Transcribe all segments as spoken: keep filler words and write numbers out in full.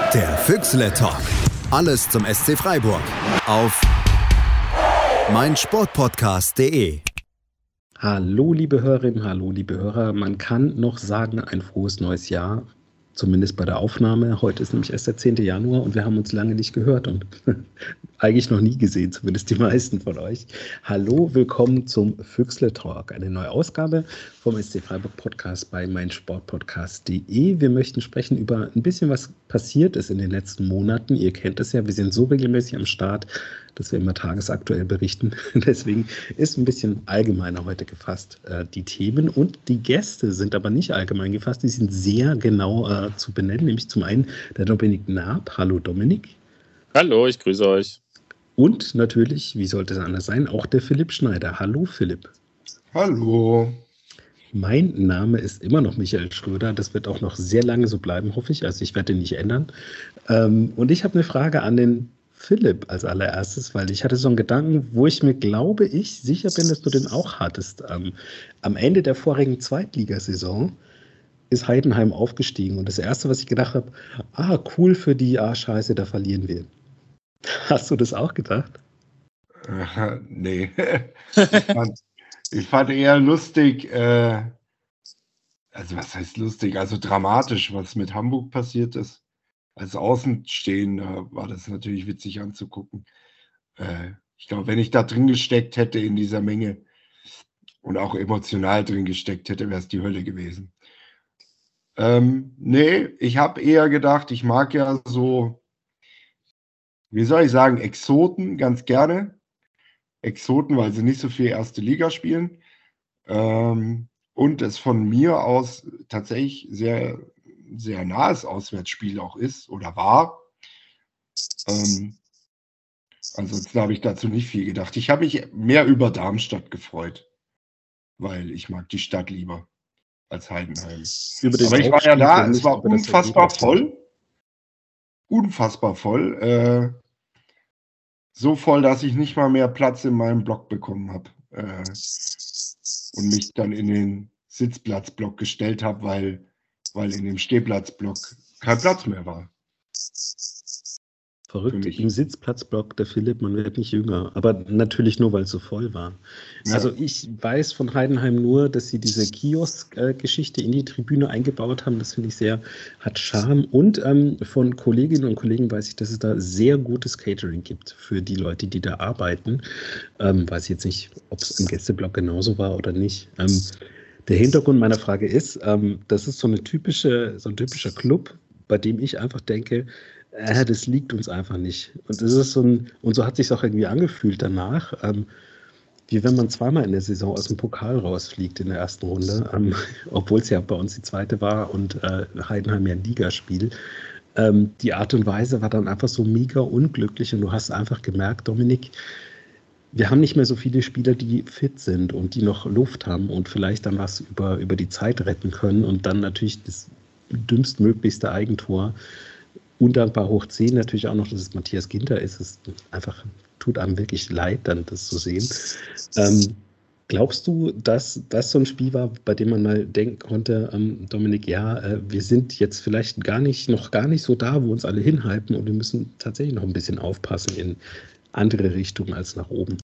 Der Füchsle Talk. Alles zum S C Freiburg auf meinsportpodcast punkt de. Hallo liebe Hörerinnen, hallo liebe Hörer. Man kann noch sagen, ein frohes neues Jahr, zumindest bei der Aufnahme. Heute ist nämlich erst der zehnte Januar und wir haben uns lange nicht gehört und eigentlich noch nie gesehen, zumindest die meisten von euch. Hallo, willkommen zum Füchsle Talk, eine neue Ausgabe vom S C Freiburg Podcast bei meinsportpodcast punkt de. Wir möchten sprechen über ein bisschen, was passiert ist in den letzten Monaten. Ihr kennt es ja, wir sind so regelmäßig am Start, dass wir immer tagesaktuell berichten. Deswegen ist ein bisschen allgemeiner heute gefasst äh, die Themen, und die Gäste sind aber nicht allgemein gefasst, die sind sehr genau äh, zu benennen, nämlich zum einen der Dominik Naab. Hallo Dominik. Hallo, ich grüße euch. Und natürlich, wie sollte es anders sein, auch der Philipp Schneider. Hallo Philipp. Hallo. Mein Name ist immer noch Michael Schröder, das wird auch noch sehr lange so bleiben, hoffe ich, also ich werde den nicht ändern. Ähm, und ich habe eine Frage an den Philipp als allererstes, weil ich hatte so einen Gedanken, wo ich mir, glaube ich, sicher bin, dass du den auch hattest. Ähm, am Ende der vorigen Zweitligasaison ist Heidenheim aufgestiegen und das Erste, was ich gedacht habe, ah, cool für die, ah, scheiße, da verlieren wir. Hast du das auch gedacht? Äh, nee. ich, fand, ich fand eher lustig, äh, also was heißt lustig, also dramatisch, was mit Hamburg passiert ist. Als Außenstehender war das natürlich witzig anzugucken. Äh, ich glaube, wenn ich da drin gesteckt hätte in dieser Menge und auch emotional drin gesteckt hätte, wäre es die Hölle gewesen. Ähm, nee, ich habe eher gedacht, ich mag ja so, wie soll ich sagen, Exoten ganz gerne. Exoten, weil sie nicht so viel erste Liga spielen. Ähm, und es von mir aus tatsächlich sehr sehr nahes Auswärtsspiel auch ist oder war. Ähm, ansonsten habe ich dazu nicht viel gedacht. Ich habe mich mehr über Darmstadt gefreut, weil ich mag die Stadt lieber als Heidenheim. Über den Aber ich war ja da, es war über das unfassbar Ergebnis. voll. Unfassbar voll. Äh, so voll, dass ich nicht mal mehr Platz in meinem Block bekommen habe. Äh, und mich dann in den Sitzplatzblock gestellt habe, weil weil in dem Stehplatzblock kein Platz mehr war. Verrückt, im Sitzplatzblock der Philipp, man wird nicht jünger, aber natürlich nur, weil es so voll war. Ja. Also ich weiß von Heidenheim nur, dass sie diese Kiosk-Geschichte in die Tribüne eingebaut haben, das finde ich sehr, hat Charme, und ähm, von Kolleginnen und Kollegen weiß ich, dass es da sehr gutes Catering gibt für die Leute, die da arbeiten. Ähm, weiß ich jetzt nicht, ob es im Gästeblock genauso war oder nicht. Ähm, Der Hintergrund meiner Frage ist, ähm, das ist so eine typische, so ein typischer Club, bei dem ich einfach denke, äh, das liegt uns einfach nicht. Und das ist so ein, und so hat sich auch irgendwie angefühlt danach, ähm, wie wenn man zweimal in der Saison aus dem Pokal rausfliegt in der ersten Runde, ähm, obwohl es ja bei uns die zweite war und äh, Heidenheim ja ein Ligaspiel. Ähm, die Art und Weise war dann einfach so mega unglücklich und du hast einfach gemerkt, Dominik, wir haben nicht mehr so viele Spieler, die fit sind und die noch Luft haben und vielleicht dann was über, über die Zeit retten können und dann natürlich das dümmstmöglichste Eigentor. Undankbar hoch zehn natürlich auch noch, dass es Matthias Ginter ist. Es einfach tut einem wirklich leid, dann das zu sehen. Ähm, glaubst du, dass das so ein Spiel war, bei dem man mal denken konnte, ähm, Dominik, ja, äh, wir sind jetzt vielleicht gar nicht, noch gar nicht so da, wo uns alle hinhalten und wir müssen tatsächlich noch ein bisschen aufpassen in andere Richtung als nach oben?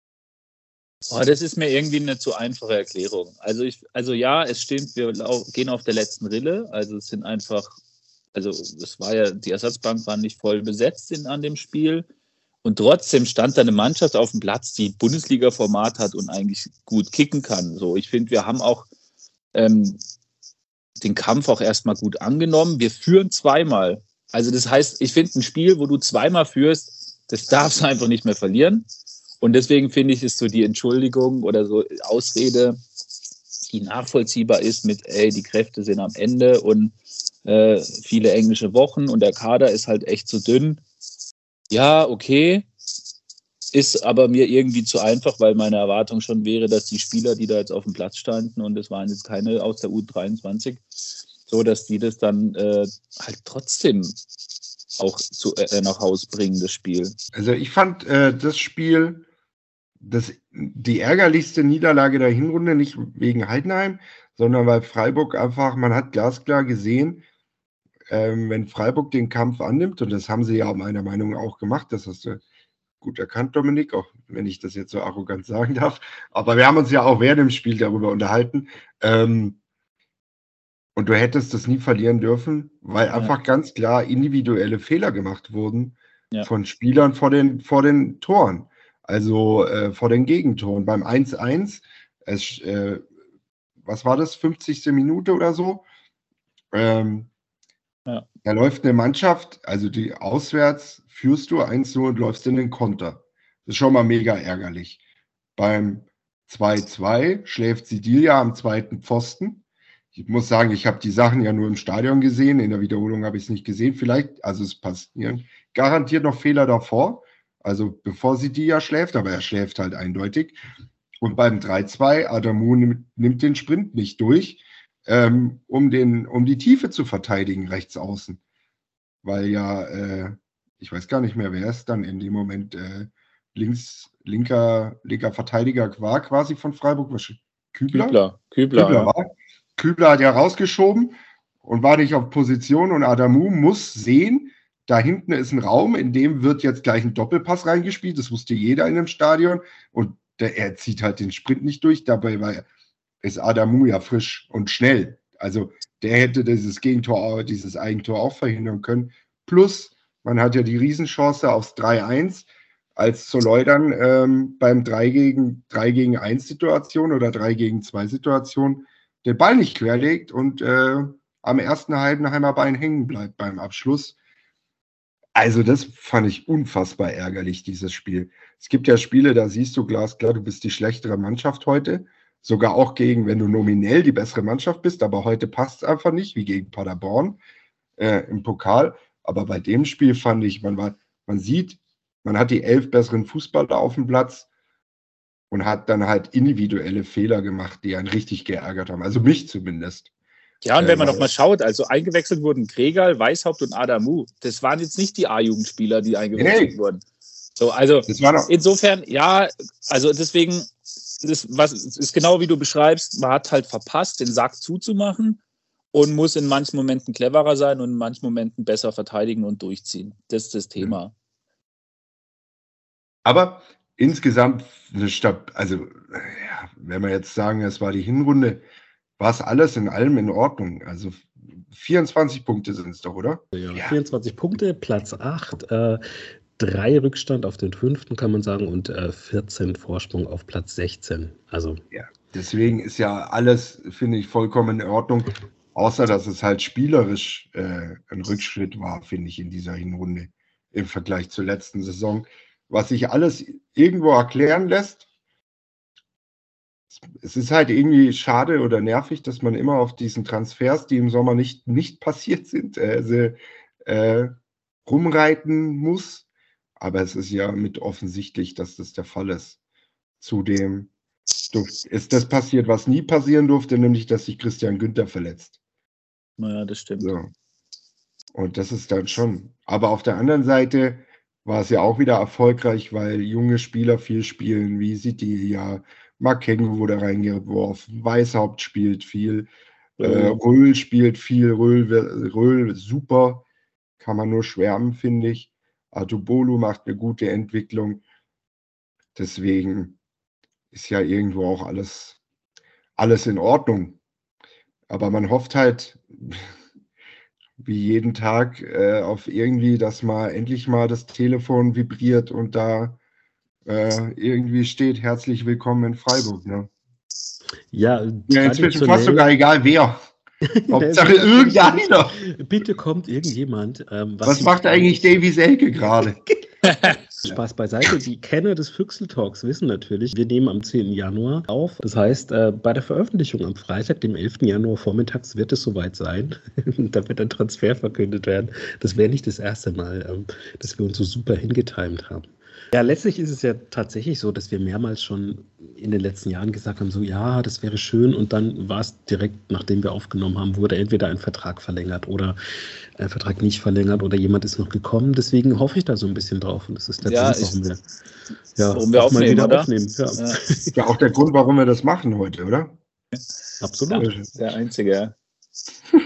Oh, das ist mir irgendwie eine zu einfache Erklärung. Also, ich, also ja, es stimmt, wir lau- gehen auf der letzten Rille. Also es sind einfach, also es war ja, die Ersatzbank war nicht voll besetzt in, an dem Spiel. Und trotzdem stand da eine Mannschaft auf dem Platz, die Bundesliga-Format hat und eigentlich gut kicken kann. So, ich finde, wir haben auch ähm, den Kampf auch erstmal gut angenommen. Wir führen zweimal. Also das heißt, ich finde, ein Spiel, wo du zweimal führst, das darfst du einfach nicht mehr verlieren. Und deswegen finde ich, ist so die Entschuldigung oder so Ausrede, die nachvollziehbar ist mit, ey, die Kräfte sind am Ende und äh, viele englische Wochen und der Kader ist halt echt zu dünn. Ja, okay, ist aber mir irgendwie zu einfach, weil meine Erwartung schon wäre, dass die Spieler, die da jetzt auf dem Platz standen, und es waren jetzt keine aus der U dreiundzwanzig, so dass die das dann äh, halt trotzdem auch zu, äh, nach Hause bringen, das Spiel. Also ich fand äh, das Spiel, das, die ärgerlichste Niederlage der Hinrunde, nicht wegen Heidenheim, sondern weil Freiburg einfach, man hat glasklar gesehen, ähm, wenn Freiburg den Kampf annimmt, und das haben sie ja meiner Meinung nach auch gemacht, das hast du gut erkannt, Dominik, auch wenn ich das jetzt so arrogant sagen darf, aber wir haben uns ja auch während dem Spiel darüber unterhalten, ähm, und du hättest das nie verlieren dürfen, weil Ja. einfach ganz klar individuelle Fehler gemacht wurden Ja. von Spielern vor den, vor den Toren, also äh, vor den Gegentoren. Beim eins eins, es, äh, was war das, fünfzigste Minute oder so, ähm, Ja. da läuft eine Mannschaft, also die auswärts führst du eins zu null und läufst in den Konter. Das ist schon mal mega ärgerlich. Beim zwei zwei schläft Sidilia am zweiten Pfosten. Ich muss sagen, ich habe die Sachen ja nur im Stadion gesehen, in der Wiederholung habe ich es nicht gesehen. Vielleicht, also es passieren garantiert noch Fehler davor, also bevor Sidilia schläft, aber er schläft halt eindeutig. Und beim drei zwei, Adamu nimmt, nimmt den Sprint nicht durch, ähm, um, den, um die Tiefe zu verteidigen, rechts außen. Weil ja, äh, ich weiß gar nicht mehr, wer es dann in dem Moment äh, links, linker, linker Verteidiger war, quasi von Freiburg. Was, Kübler? Kübler. Kübler, Kübler ja. war. Kübler hat ja rausgeschoben und war nicht auf Position, und Adamu muss sehen, da hinten ist ein Raum, in dem wird jetzt gleich ein Doppelpass reingespielt, das wusste jeder in dem Stadion, und der, er zieht halt den Sprint nicht durch, dabei war, ist Adamu ja frisch und schnell, also der hätte dieses Gegentor, dieses Eigentor auch verhindern können, plus man hat ja die Riesenchance aufs drei eins, als Zolloi ähm, beim drei gegen eins Situation oder drei gegen zwei Situation den Ball nicht querlegt und äh, am ersten Heidenheimer Bein hängen bleibt beim Abschluss. Also das fand ich unfassbar ärgerlich, dieses Spiel. Es gibt ja Spiele, da siehst du glasklar, du bist die schlechtere Mannschaft heute, sogar auch gegen, wenn du nominell die bessere Mannschaft bist, aber heute passt es einfach nicht, wie gegen Paderborn äh, im Pokal. Aber bei dem Spiel fand ich, man, war, man sieht, man hat die elf besseren Fußballer auf dem Platz und hat dann halt individuelle Fehler gemacht, die einen richtig geärgert haben. Also mich zumindest. Ja, und wenn man Äh, noch mal schaut, also eingewechselt wurden Gregal, Weishaupt und Adamu. Das waren jetzt nicht die A-Jugendspieler, die eingewechselt Nee. wurden. So, also Das war doch, insofern, ja, also deswegen, das, was, ist genau wie du beschreibst, man hat halt verpasst, den Sack zuzumachen und muss in manchen Momenten cleverer sein und in manchen Momenten besser verteidigen und durchziehen. Das ist das Thema. aber insgesamt, eine Stab also ja, wenn wir jetzt sagen, es war die Hinrunde, war es alles in allem in Ordnung. Also vierundzwanzig Punkte sind es doch, oder? Ja, Ja. vierundzwanzig Punkte, Platz acht, äh, drei Rückstand auf den fünften, kann man sagen, und äh, vierzehn Vorsprung auf Platz sechzehn. Also Ja, deswegen ist ja alles, finde ich, vollkommen in Ordnung, außer dass es halt spielerisch äh, ein Rückschritt war, finde ich, in dieser Hinrunde im Vergleich zur letzten Saison. Was sich alles irgendwo erklären lässt. Es ist halt irgendwie schade oder nervig, dass man immer auf diesen Transfers, die im Sommer nicht, nicht passiert sind, äh, also, äh, rumreiten muss. Aber es ist ja mit offensichtlich, dass das der Fall ist. Zudem durf- ist das passiert, was nie passieren durfte, nämlich, dass sich Christian Günther verletzt. Naja, das stimmt. So. Und das ist dann schon. Aber auf der anderen Seite war es ja auch wieder erfolgreich, weil junge Spieler viel spielen, wie Sidilia, Makengo wurde reingeworfen, Weishaupt spielt viel, äh, Röhl spielt viel, Röhl, Röhl super, kann man nur schwärmen, finde ich. Adubolu macht eine gute Entwicklung. Deswegen ist ja irgendwo auch alles, alles in Ordnung. Aber man hofft halt, wie jeden Tag, äh, auf irgendwie, dass mal endlich mal das Telefon vibriert und da äh, irgendwie steht, herzlich willkommen in Freiburg. Ne? ja, Ja, inzwischen traditionell- fast sogar egal wer. Hauptsache Der ist- irgendeiner. Bitte kommt irgendjemand. Ähm, Was die- macht eigentlich Davy Selke gerade? Spaß beiseite. Die Kenner des Füchsel-Talks wissen natürlich, wir nehmen am zehnten Januar auf. Das heißt, äh, bei der Veröffentlichung am Freitag, dem elften Januar vormittags, wird es soweit sein. Da wird ein Transfer verkündet werden. Das wäre nicht das erste Mal, ähm, dass wir uns so super hingetimt haben. Ja, letztlich ist es ja tatsächlich so, dass wir mehrmals schon in den letzten Jahren gesagt haben, so ja, das wäre schön, und dann war es direkt, nachdem wir aufgenommen haben, wurde entweder ein Vertrag verlängert oder ein Vertrag nicht verlängert oder jemand ist noch gekommen. Deswegen hoffe ich da so ein bisschen drauf, und das ist der Ja, Grund, warum ich- wir, ja, warum wir auch mal aufnehmen, wieder oder? aufnehmen. Ja, Ja, Ist ja auch der Grund, warum wir das machen heute, oder? absolut. der einzige. Ja.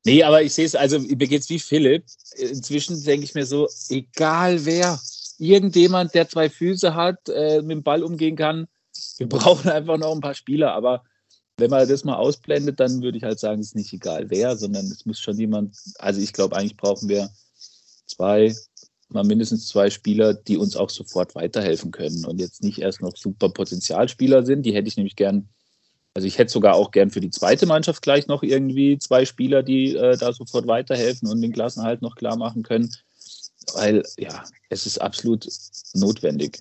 Nee, aber ich sehe es, also mir geht es wie Philipp. Inzwischen denke ich mir so, egal wer, irgendjemand, der zwei Füße hat, äh, mit dem Ball umgehen kann, wir brauchen einfach noch ein paar Spieler. Aber wenn man das mal ausblendet, dann würde ich halt sagen, es ist nicht egal wer, sondern es muss schon jemand, also ich glaube, eigentlich brauchen wir zwei, mal mindestens zwei Spieler, die uns auch sofort weiterhelfen können und jetzt nicht erst noch super Potenzialspieler sind. Die hätte ich nämlich gern, also ich hätte sogar auch gern für die zweite Mannschaft gleich noch irgendwie zwei Spieler, die äh, da sofort weiterhelfen und den Klassenerhalt noch klar machen können, weil ja, es ist absolut notwendig.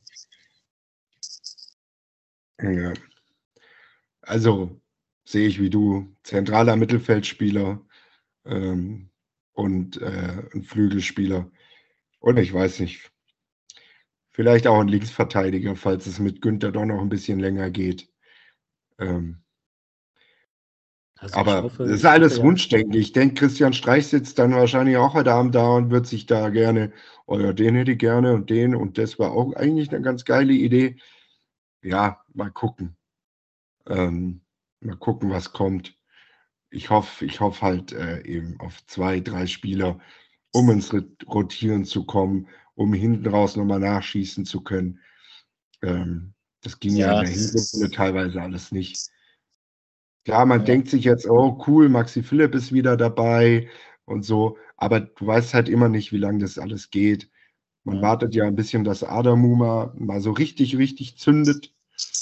Ja. Also sehe ich wie du, zentraler Mittelfeldspieler ähm, und äh, ein Flügelspieler. Und ich weiß nicht, vielleicht auch ein Linksverteidiger, falls es mit Günther doch noch ein bisschen länger geht. Ähm, Also aber hoffe, das ist alles ja. Wunschdenken. Ich denke, Christian Streich sitzt dann wahrscheinlich auch heute Abend da und wird sich da gerne, oh ja, den hätte ich gerne und den und das war auch eigentlich eine ganz geile Idee. Ja, mal gucken. Ähm, mal gucken, was kommt. Ich hoffe, ich hoffe halt äh, eben auf zwei, drei Spieler, um ins Rotieren zu kommen, um hinten raus nochmal nachschießen zu können. Ähm, das ging ja, ja in der Hinrunde teilweise alles nicht. Klar, man ja. denkt sich jetzt, oh cool, Maxi Philipp ist wieder dabei und so, aber du weißt halt immer nicht, wie lange das alles geht. Man ja. wartet ja ein bisschen, dass Adamu mal, mal so richtig, richtig zündet.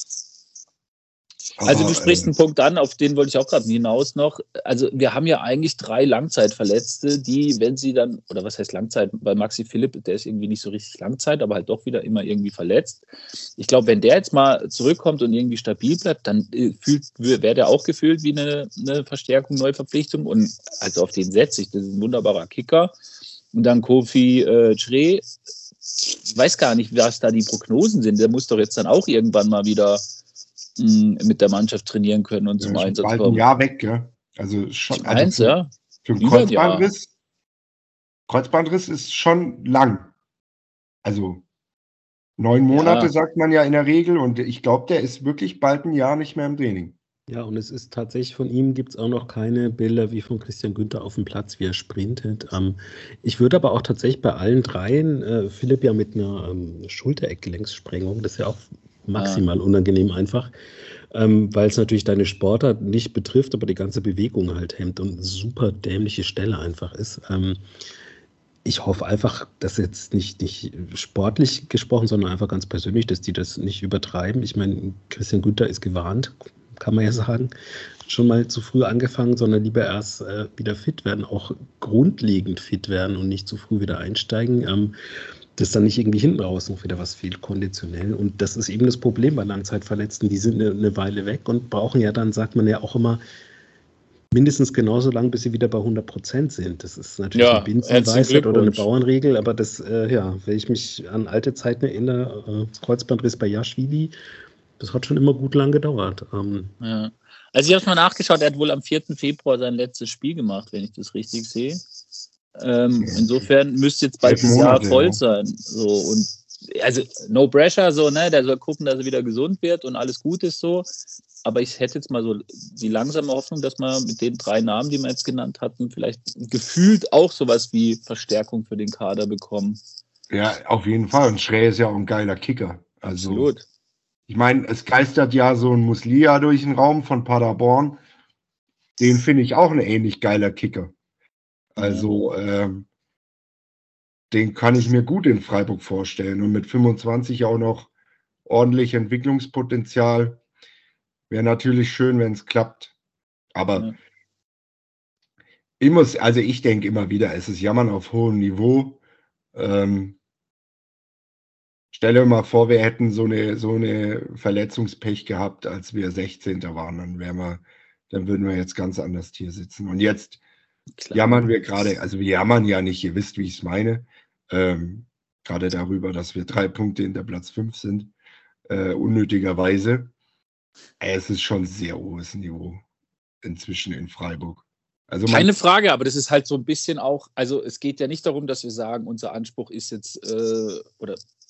Also du sprichst einen Punkt an, auf den wollte ich auch gerade hinaus noch. Also wir haben ja eigentlich drei Langzeitverletzte, die, wenn sie dann, oder was heißt Langzeit, bei Maxi Philipp, der ist irgendwie nicht so richtig Langzeit, aber halt doch wieder immer irgendwie verletzt. Ich glaube, wenn der jetzt mal zurückkommt und irgendwie stabil bleibt, dann fühlt, wäre der auch gefühlt wie eine, eine Verstärkung, Neuverpflichtung. Und also auf den setze ich, das ist ein wunderbarer Kicker. Und dann Kofi äh, Chre, ich weiß gar nicht, was da die Prognosen sind. Der muss doch jetzt dann auch irgendwann mal wieder mit der Mannschaft trainieren können und zum ja, Einsatz bald kommen. ein Jahr weg, gell? Also schon also eins, für, ja. für einen Kreuzbandriss. Kreuzbandriss ist schon lang. Also neun Monate ja. sagt man ja in der Regel und ich glaube, der ist wirklich bald ein Jahr nicht mehr im Training. Ja, und es ist tatsächlich, von ihm gibt es auch noch keine Bilder wie von Christian Günther auf dem Platz, wie er sprintet. Ähm, ich würde aber auch tatsächlich bei allen dreien, äh, Philipp ja mit einer ähm, Schultereckgelenkssprengung, das ist ja auch maximal unangenehm einfach, ähm, weil es natürlich deine Sportart nicht betrifft, aber die ganze Bewegung halt hemmt und eine super dämliche Stelle einfach ist. Ähm, ich hoffe einfach, dass jetzt nicht, nicht sportlich gesprochen, sondern einfach ganz persönlich, dass die das nicht übertreiben. Ich meine, Christian Günther ist gewarnt, kann man ja sagen, schon mal zu früh angefangen, sondern lieber erst äh, wieder fit werden, auch grundlegend fit werden und nicht zu früh wieder einsteigen. Ähm, dass dann nicht irgendwie hinten raus noch wieder was fehlt, konditionell. Und das ist eben das Problem bei Langzeitverletzten. Die sind eine, eine Weile weg und brauchen ja dann, sagt man ja auch immer, mindestens genauso lang, bis sie wieder bei hundert Prozent sind. Das ist natürlich ja, eine Binsenweisheit oder eine Bauernregel, aber das, äh, ja, wenn ich mich an alte Zeiten erinnere, äh, Kreuzbandriss bei Jaschwili, das hat schon immer gut lang gedauert. Ähm, ja. Also ich habe mal nachgeschaut, er hat wohl am vierten Februar sein letztes Spiel gemacht, wenn ich das richtig sehe. Ähm, insofern müsste jetzt bald das Jahr voll sein. So, und also no pressure, so, ne? Der soll gucken, dass er wieder gesund wird und alles gut ist so. Aber ich hätte jetzt mal so die langsame Hoffnung, dass man mit den drei Namen, die wir jetzt genannt hatten, vielleicht gefühlt auch sowas wie Verstärkung für den Kader bekommen. Ja, auf jeden Fall. Und Schrey ist ja auch ein geiler Kicker. Also, absolut. Ich meine, es geistert ja so ein Muslia durch den Raum von Paderborn. Den finde ich auch ein ähnlich geiler Kicker. Also, ja. ähm, den kann ich mir gut in Freiburg vorstellen. Und mit fünfundzwanzig auch noch ordentlich Entwicklungspotenzial. Wäre natürlich schön, wenn es klappt. Aber ja. ich muss, also ich denke immer wieder, es ist Jammern auf hohem Niveau. Ähm, stell dir mal vor, wir hätten so eine, so eine Verletzungspech gehabt, als wir sechzehnter waren. Dann wären wir, dann würden wir jetzt ganz anders hier sitzen. Und jetzt Klar. jammern wir gerade, also wir jammern ja nicht, ihr wisst, wie ich es meine, ähm, gerade darüber, dass wir drei Punkte hinter Platz fünf sind, äh, unnötigerweise. Es ist schon sehr hohes Niveau inzwischen in Freiburg. Also Keine Frage, aber das ist halt so ein bisschen auch, also es geht ja nicht darum, dass wir sagen, unser Anspruch ist jetzt, äh, oder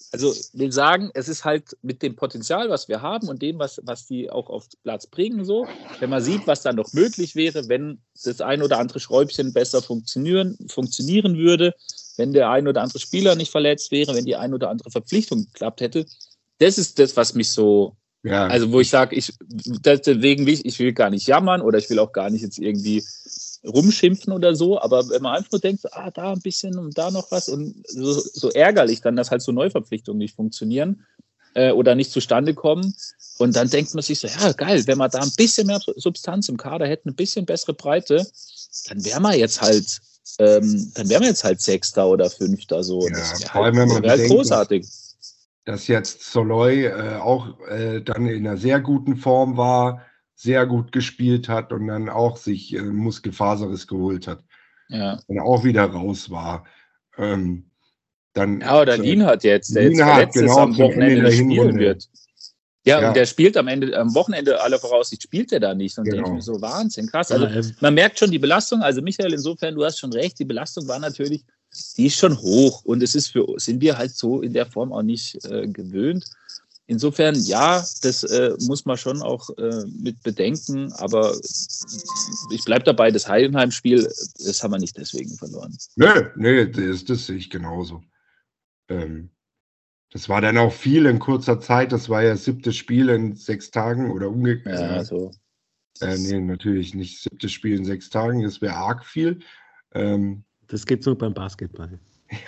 Also will sagen, es ist halt mit dem Potenzial, was wir haben und dem, was, was die auch auf den Platz bringen, so, wenn man sieht, was da noch möglich wäre, wenn das ein oder andere Schräubchen besser funktionieren, funktionieren würde, wenn der ein oder andere Spieler nicht verletzt wäre, wenn die ein oder andere Verpflichtung geklappt hätte. Das ist das, was mich so, ja. also wo ich sage, ich, deswegen will ich, ich will gar nicht jammern oder ich will auch gar nicht jetzt irgendwie rumschimpfen oder so, aber wenn man einfach nur denkt, ah, da ein bisschen und da noch was und so, so ärgerlich dann, dass halt so Neuverpflichtungen nicht funktionieren äh, oder nicht zustande kommen und dann denkt man sich so, ja geil, wenn wir da ein bisschen mehr Substanz im Kader hätten, ein bisschen bessere Breite, dann wären wir jetzt halt ähm, dann wären wir jetzt halt Sechster oder Fünfter so. Ja, das vor allem, halt, wenn man halt denkt, großartig. Dass, dass jetzt Soloy äh, auch äh, dann in einer sehr guten Form war, sehr gut gespielt hat und dann auch sich äh, Muskelfaserriss geholt hat. Ja. Und auch wieder raus war. Ähm, dann, ja, oder Lienhardt jetzt, der Lienhardt, jetzt verletzt genau, ist, am Wochenende nicht spielen wird. Ja, ja, und der spielt am Ende, am Wochenende aller Voraussicht spielt er da nicht. Und genau. denke ich mir so, Wahnsinn, krass. Also ja, man merkt schon die Belastung, also Michael, insofern, du hast schon recht, die Belastung war natürlich, die ist schon hoch. Und es ist für, sind wir halt so in der Form auch nicht äh, gewöhnt. Insofern, ja, das äh, muss man schon auch äh, mit bedenken, aber ich bleibe dabei, das Heidenheim-Spiel, das haben wir nicht deswegen verloren. Nö, nee, das, das sehe ich genauso. Ähm, das war dann auch viel in kurzer Zeit, das war ja das siebte Spiel in sechs Tagen oder umgekehrt. Ja, so. Äh, nee, natürlich nicht siebtes Spiel in sechs Tagen, das wäre arg viel. Ähm, das gibt's nur beim Basketball.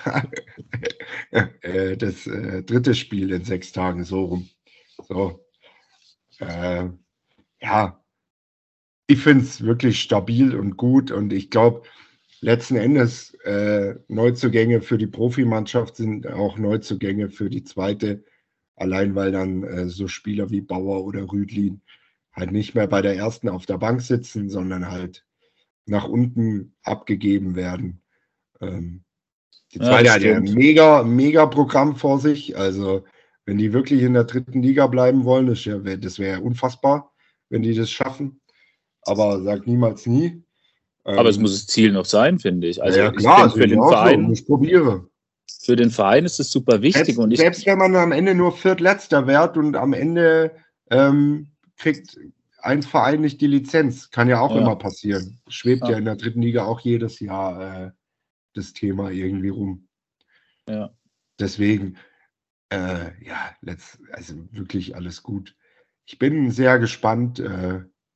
Ja, äh, das äh, dritte Spiel in sechs Tagen, so rum. So. Äh, ja, ich finde es wirklich stabil und gut und ich glaube, letzten Endes äh, Neuzugänge für die Profimannschaft sind auch Neuzugänge für die zweite, allein weil dann äh, so Spieler wie Bauer oder Rüdlin halt nicht mehr bei der ersten auf der Bank sitzen, sondern halt nach unten abgegeben werden. Ähm, Die zweite ja, hat ja ein mega, mega Programm vor sich. Also, wenn die wirklich in der dritten Liga bleiben wollen, das wäre das wär unfassbar, wenn die das schaffen. Aber sag niemals nie. Aber ähm, es muss das Ziel noch sein, finde ich. Also, ja, klar, ich für den Verein, so, ich probiere. Für den Verein ist es super wichtig. Selbst, und ich, selbst wenn man am Ende nur Viertletzter wird und am Ende ähm, kriegt ein Verein nicht die Lizenz, kann ja auch ja. immer passieren. Schwebt ja. ja in der dritten Liga auch jedes Jahr. Äh, das Thema irgendwie rum. Ja. Deswegen, äh, ja, let's, also wirklich alles gut. Ich bin sehr gespannt. Äh,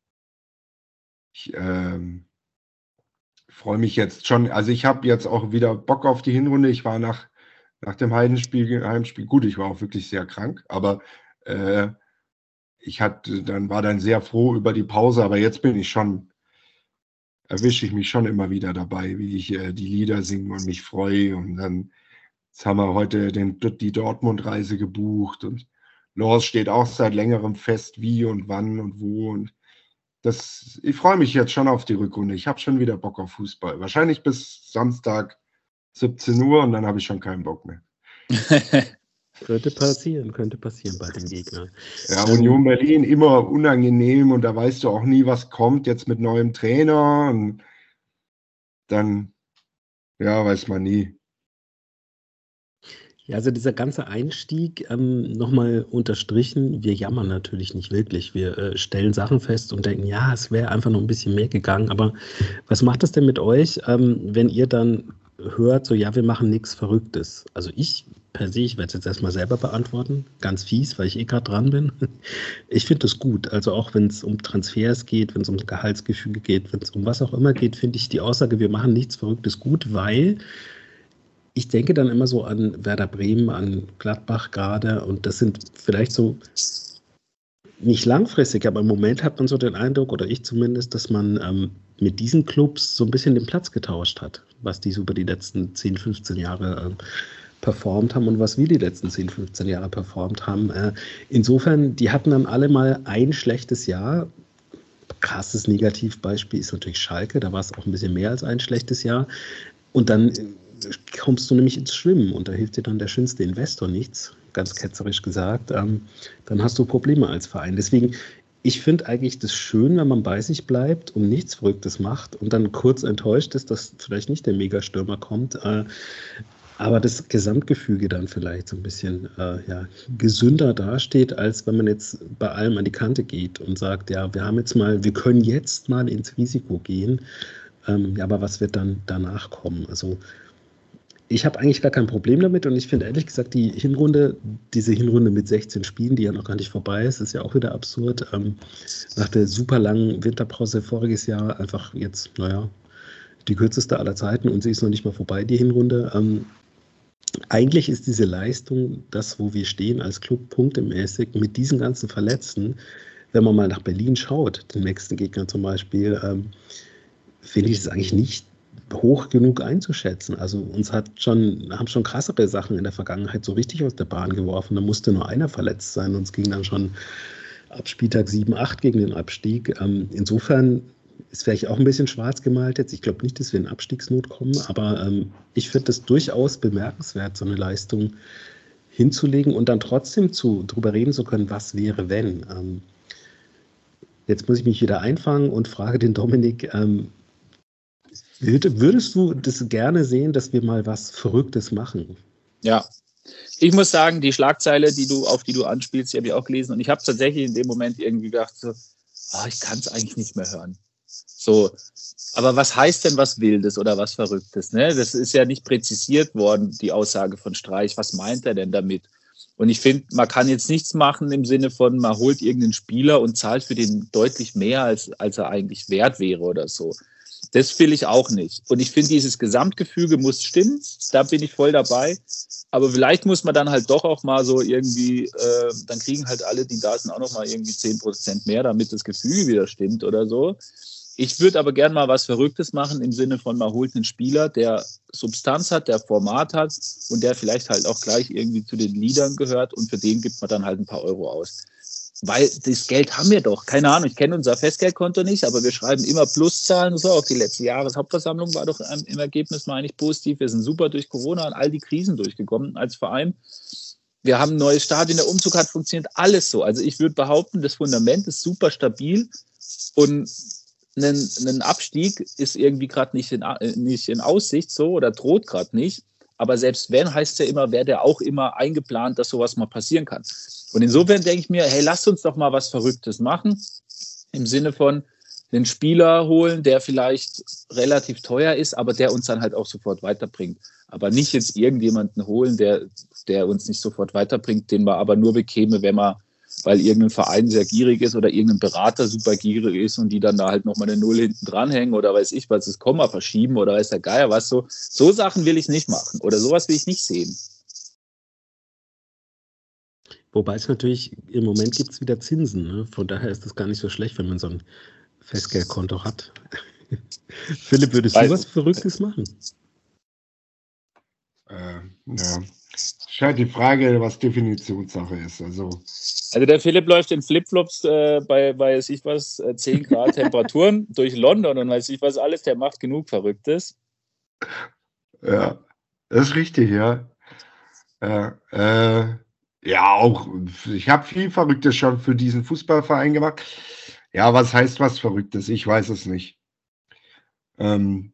ich ähm, freue mich jetzt schon. Also ich habe jetzt auch wieder Bock auf die Hinrunde. Ich war nach, nach dem Heidenspiel, Heimspiel, gut, ich war auch wirklich sehr krank, aber äh, ich hatte, dann war dann sehr froh über die Pause, aber jetzt bin ich schon erwische ich mich schon immer wieder dabei, wie ich äh, die Lieder singe und mich freue. Und dann jetzt haben wir heute den, die Dortmund-Reise gebucht und Lors steht auch seit längerem fest, wie und wann und wo. Und das, ich freue mich jetzt schon auf die Rückrunde. Ich habe schon wieder Bock auf Fußball. Wahrscheinlich bis Samstag siebzehn Uhr und dann habe ich schon keinen Bock mehr. Könnte passieren, könnte passieren bei den Gegnern. Ja, Union Berlin immer unangenehm und da weißt du auch nie, was kommt jetzt mit neuem Trainer und dann, ja, weiß man nie. Ja, also dieser ganze Einstieg, ähm, nochmal unterstrichen, wir jammern natürlich nicht wirklich. Wir äh, stellen Sachen fest und denken, ja, es wäre einfach noch ein bisschen mehr gegangen. Aber was macht das denn mit euch, ähm, wenn ihr dann hört, so, ja, wir machen nichts Verrücktes? Also ich per se, ich werde es jetzt erstmal selber beantworten, ganz fies, weil ich eh gerade dran bin. Ich finde das gut, also auch wenn es um Transfers geht, wenn es um Gehaltsgefüge geht, wenn es um was auch immer geht, finde ich die Aussage, wir machen nichts Verrücktes gut, weil ich denke dann immer so an Werder Bremen, an Gladbach gerade und das sind vielleicht so nicht langfristig, aber im Moment hat man so den Eindruck, oder ich zumindest, dass man ähm, mit diesen Clubs so ein bisschen den Platz getauscht hat, was die so über die letzten zehn, fünfzehn Jahre äh, performt haben und was wir die letzten zehn, fünfzehn Jahre performt haben. Äh, insofern, die hatten dann alle mal ein schlechtes Jahr. Krasses Negativbeispiel ist natürlich Schalke, da war es auch ein bisschen mehr als ein schlechtes Jahr. Und dann äh, kommst du nämlich ins Schwimmen und da hilft dir dann der schönste Investor nichts, ganz ketzerisch gesagt. Ähm, dann hast du Probleme als Verein. Deswegen, ich finde eigentlich das schön, wenn man bei sich bleibt und nichts Verrücktes macht und dann kurz enttäuscht ist, dass vielleicht nicht der Megastürmer kommt. Äh, aber das Gesamtgefüge dann vielleicht so ein bisschen äh, ja, gesünder dasteht, als wenn man jetzt bei allem an die Kante geht und sagt, ja, wir haben jetzt mal, wir können jetzt mal ins Risiko gehen, ähm, ja, aber was wird dann danach kommen? Also ich habe eigentlich gar kein Problem damit und ich finde ehrlich gesagt die Hinrunde, diese Hinrunde mit sechzehn Spielen, die ja noch gar nicht vorbei ist, ist ja auch wieder absurd. Ähm, nach der super langen Winterpause voriges Jahr einfach jetzt, naja, die kürzeste aller Zeiten und sie ist noch nicht mal vorbei, die Hinrunde. Ähm, eigentlich ist diese Leistung, das, wo wir stehen als Club, punktemäßig, mit diesen ganzen Verletzten, wenn man mal nach Berlin schaut, den nächsten Gegner zum Beispiel, ähm, finde ich es eigentlich nicht hoch genug einzuschätzen. Also uns hat schon, haben schon krassere Sachen in der Vergangenheit so richtig aus der Bahn geworfen. Da musste nur einer verletzt sein und es ging dann schon ab Spieltag sieben, acht gegen den Abstieg. Ähm, insofern ist vielleicht auch ein bisschen schwarz gemalt jetzt. Ich glaube nicht, dass wir in Abstiegsnot kommen, aber ähm, ich finde es durchaus bemerkenswert, so eine Leistung hinzulegen und dann trotzdem zu, drüber reden zu können, was wäre, wenn. Ähm, jetzt muss ich mich wieder einfangen und frage den Dominik, ähm, würdest du das gerne sehen, dass wir mal was Verrücktes machen? Ja, ich muss sagen, die Schlagzeile, die du, auf die du anspielst, die habe ich auch gelesen und ich habe tatsächlich in dem Moment irgendwie gedacht, so, oh, ich kann es eigentlich nicht mehr hören. So, aber was heißt denn was Wildes oder was Verrücktes? Ne? Das ist ja nicht präzisiert worden, die Aussage von Streich. Was meint er denn damit? Und ich finde, man kann jetzt nichts machen im Sinne von, man holt irgendeinen Spieler und zahlt für den deutlich mehr, als, als er eigentlich wert wäre oder so. Das will ich auch nicht. Und ich finde, dieses Gesamtgefüge muss stimmen. Da bin ich voll dabei. Aber vielleicht muss man dann halt doch auch mal so irgendwie, äh, dann kriegen halt alle, die da sind, auch noch mal irgendwie zehn Prozent mehr, damit das Gefüge wieder stimmt oder so. Ich würde aber gerne mal was Verrücktes machen im Sinne von, man holt einen Spieler, der Substanz hat, der Format hat und der vielleicht halt auch gleich irgendwie zu den Leadern gehört und für den gibt man dann halt ein paar Euro aus. Weil das Geld haben wir doch. Keine Ahnung, ich kenne unser Festgeldkonto nicht, aber wir schreiben immer Pluszahlen und so. Auch die letzte Jahreshauptversammlung war doch im Ergebnis mal eigentlich positiv. Wir sind super durch Corona und all die Krisen durchgekommen als Verein. Wir haben ein neues Stadion, der Umzug hat funktioniert, alles so. Also ich würde behaupten, das Fundament ist super stabil und ein, ein Abstieg ist irgendwie gerade nicht in, nicht in Aussicht so oder droht gerade nicht. Aber selbst wenn, heißt ja immer, wäre der auch immer eingeplant, dass sowas mal passieren kann. Und insofern denke ich mir, hey, lasst uns doch mal was Verrücktes machen. Im Sinne von einen Spieler holen, der vielleicht relativ teuer ist, aber der uns dann halt auch sofort weiterbringt. Aber nicht jetzt irgendjemanden holen, der, der uns nicht sofort weiterbringt, den man aber nur bekäme, wenn man, weil irgendein Verein sehr gierig ist oder irgendein Berater super gierig ist und die dann da halt nochmal eine Null hinten dranhängen oder weiß ich was, das Komma verschieben oder weiß der Geier was so. So Sachen will ich nicht machen oder sowas will ich nicht sehen. Wobei es natürlich, im Moment gibt es wieder Zinsen, ne? Von daher ist das gar nicht so schlecht, wenn man so ein Festgeldkonto hat. Philipp, würdest Weil, du was Verrücktes machen? Äh, ja. Es ist halt die Frage, was Definitionssache ist. Also, also der Philipp läuft in Flipflops äh, bei, weiß ich was, äh, zehn Grad Temperaturen durch London und weiß ich was alles, der macht genug Verrücktes. Ja, das ist richtig, ja. Äh, äh, ja, auch, ich habe viel Verrücktes schon für diesen Fußballverein gemacht. Ja, was heißt was Verrücktes? Ich weiß es nicht. Ähm,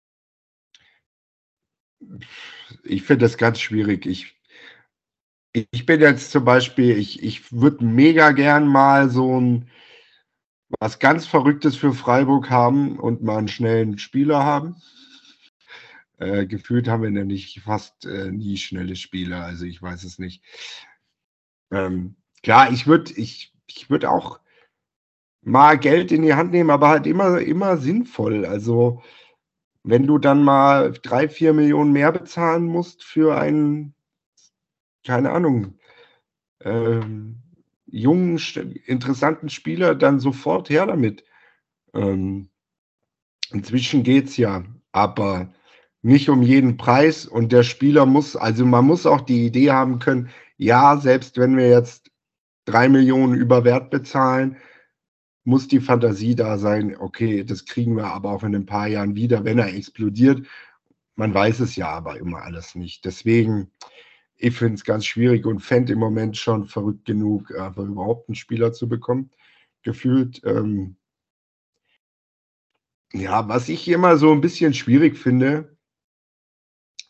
ich finde das ganz schwierig. Ich, ich bin jetzt zum Beispiel, ich, ich würde mega gern mal so ein was ganz Verrücktes für Freiburg haben und mal einen schnellen Spieler haben. Äh, gefühlt haben wir nämlich fast äh, nie schnelle Spieler, also ich weiß es nicht. Ähm, klar, ich würde ich, ich würd auch mal Geld in die Hand nehmen, aber halt immer, immer sinnvoll. Also wenn du dann mal drei, vier Millionen mehr bezahlen musst für einen, keine Ahnung, ähm, jungen, interessanten Spieler, dann sofort her damit. Ähm, inzwischen geht's ja, aber nicht um jeden Preis und der Spieler muss, also man muss auch die Idee haben können, ja, selbst wenn wir jetzt drei Millionen über Wert bezahlen, muss die Fantasie da sein, okay, das kriegen wir aber auch in ein paar Jahren wieder, wenn er explodiert. Man weiß es ja aber immer alles nicht. Deswegen, ich finde es ganz schwierig und fände im Moment schon verrückt genug, aber überhaupt einen Spieler zu bekommen. Gefühlt, ähm, ja, was ich immer so ein bisschen schwierig finde,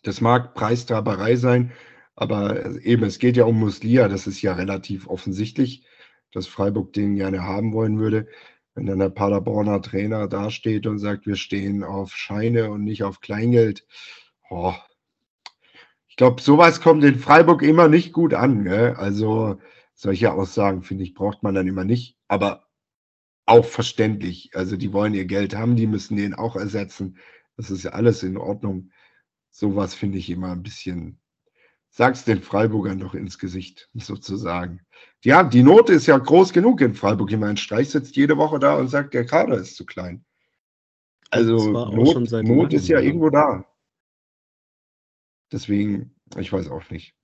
Das mag Preistraberei sein, aber eben, es geht ja um Muslia. Das ist ja relativ offensichtlich, dass Freiburg den gerne haben wollen würde. Wenn dann der Paderborner Trainer dasteht und sagt, wir stehen auf Scheine und nicht auf Kleingeld. Oh. Ich glaube, sowas kommt in Freiburg immer nicht gut an. Gell? Also solche Aussagen, finde ich, braucht man dann immer nicht. Aber auch verständlich. Also die wollen ihr Geld haben, die müssen den auch ersetzen. Das ist ja alles in Ordnung. Sowas finde ich immer ein bisschen, sag's den Freiburgern doch ins Gesicht, sozusagen. Ja, die Not ist ja groß genug in Freiburg. Ich meine, Streich sitzt jede Woche da und sagt, der Kader ist zu klein. Also Not, Not ist ja irgendwo da. Deswegen, ich weiß auch nicht.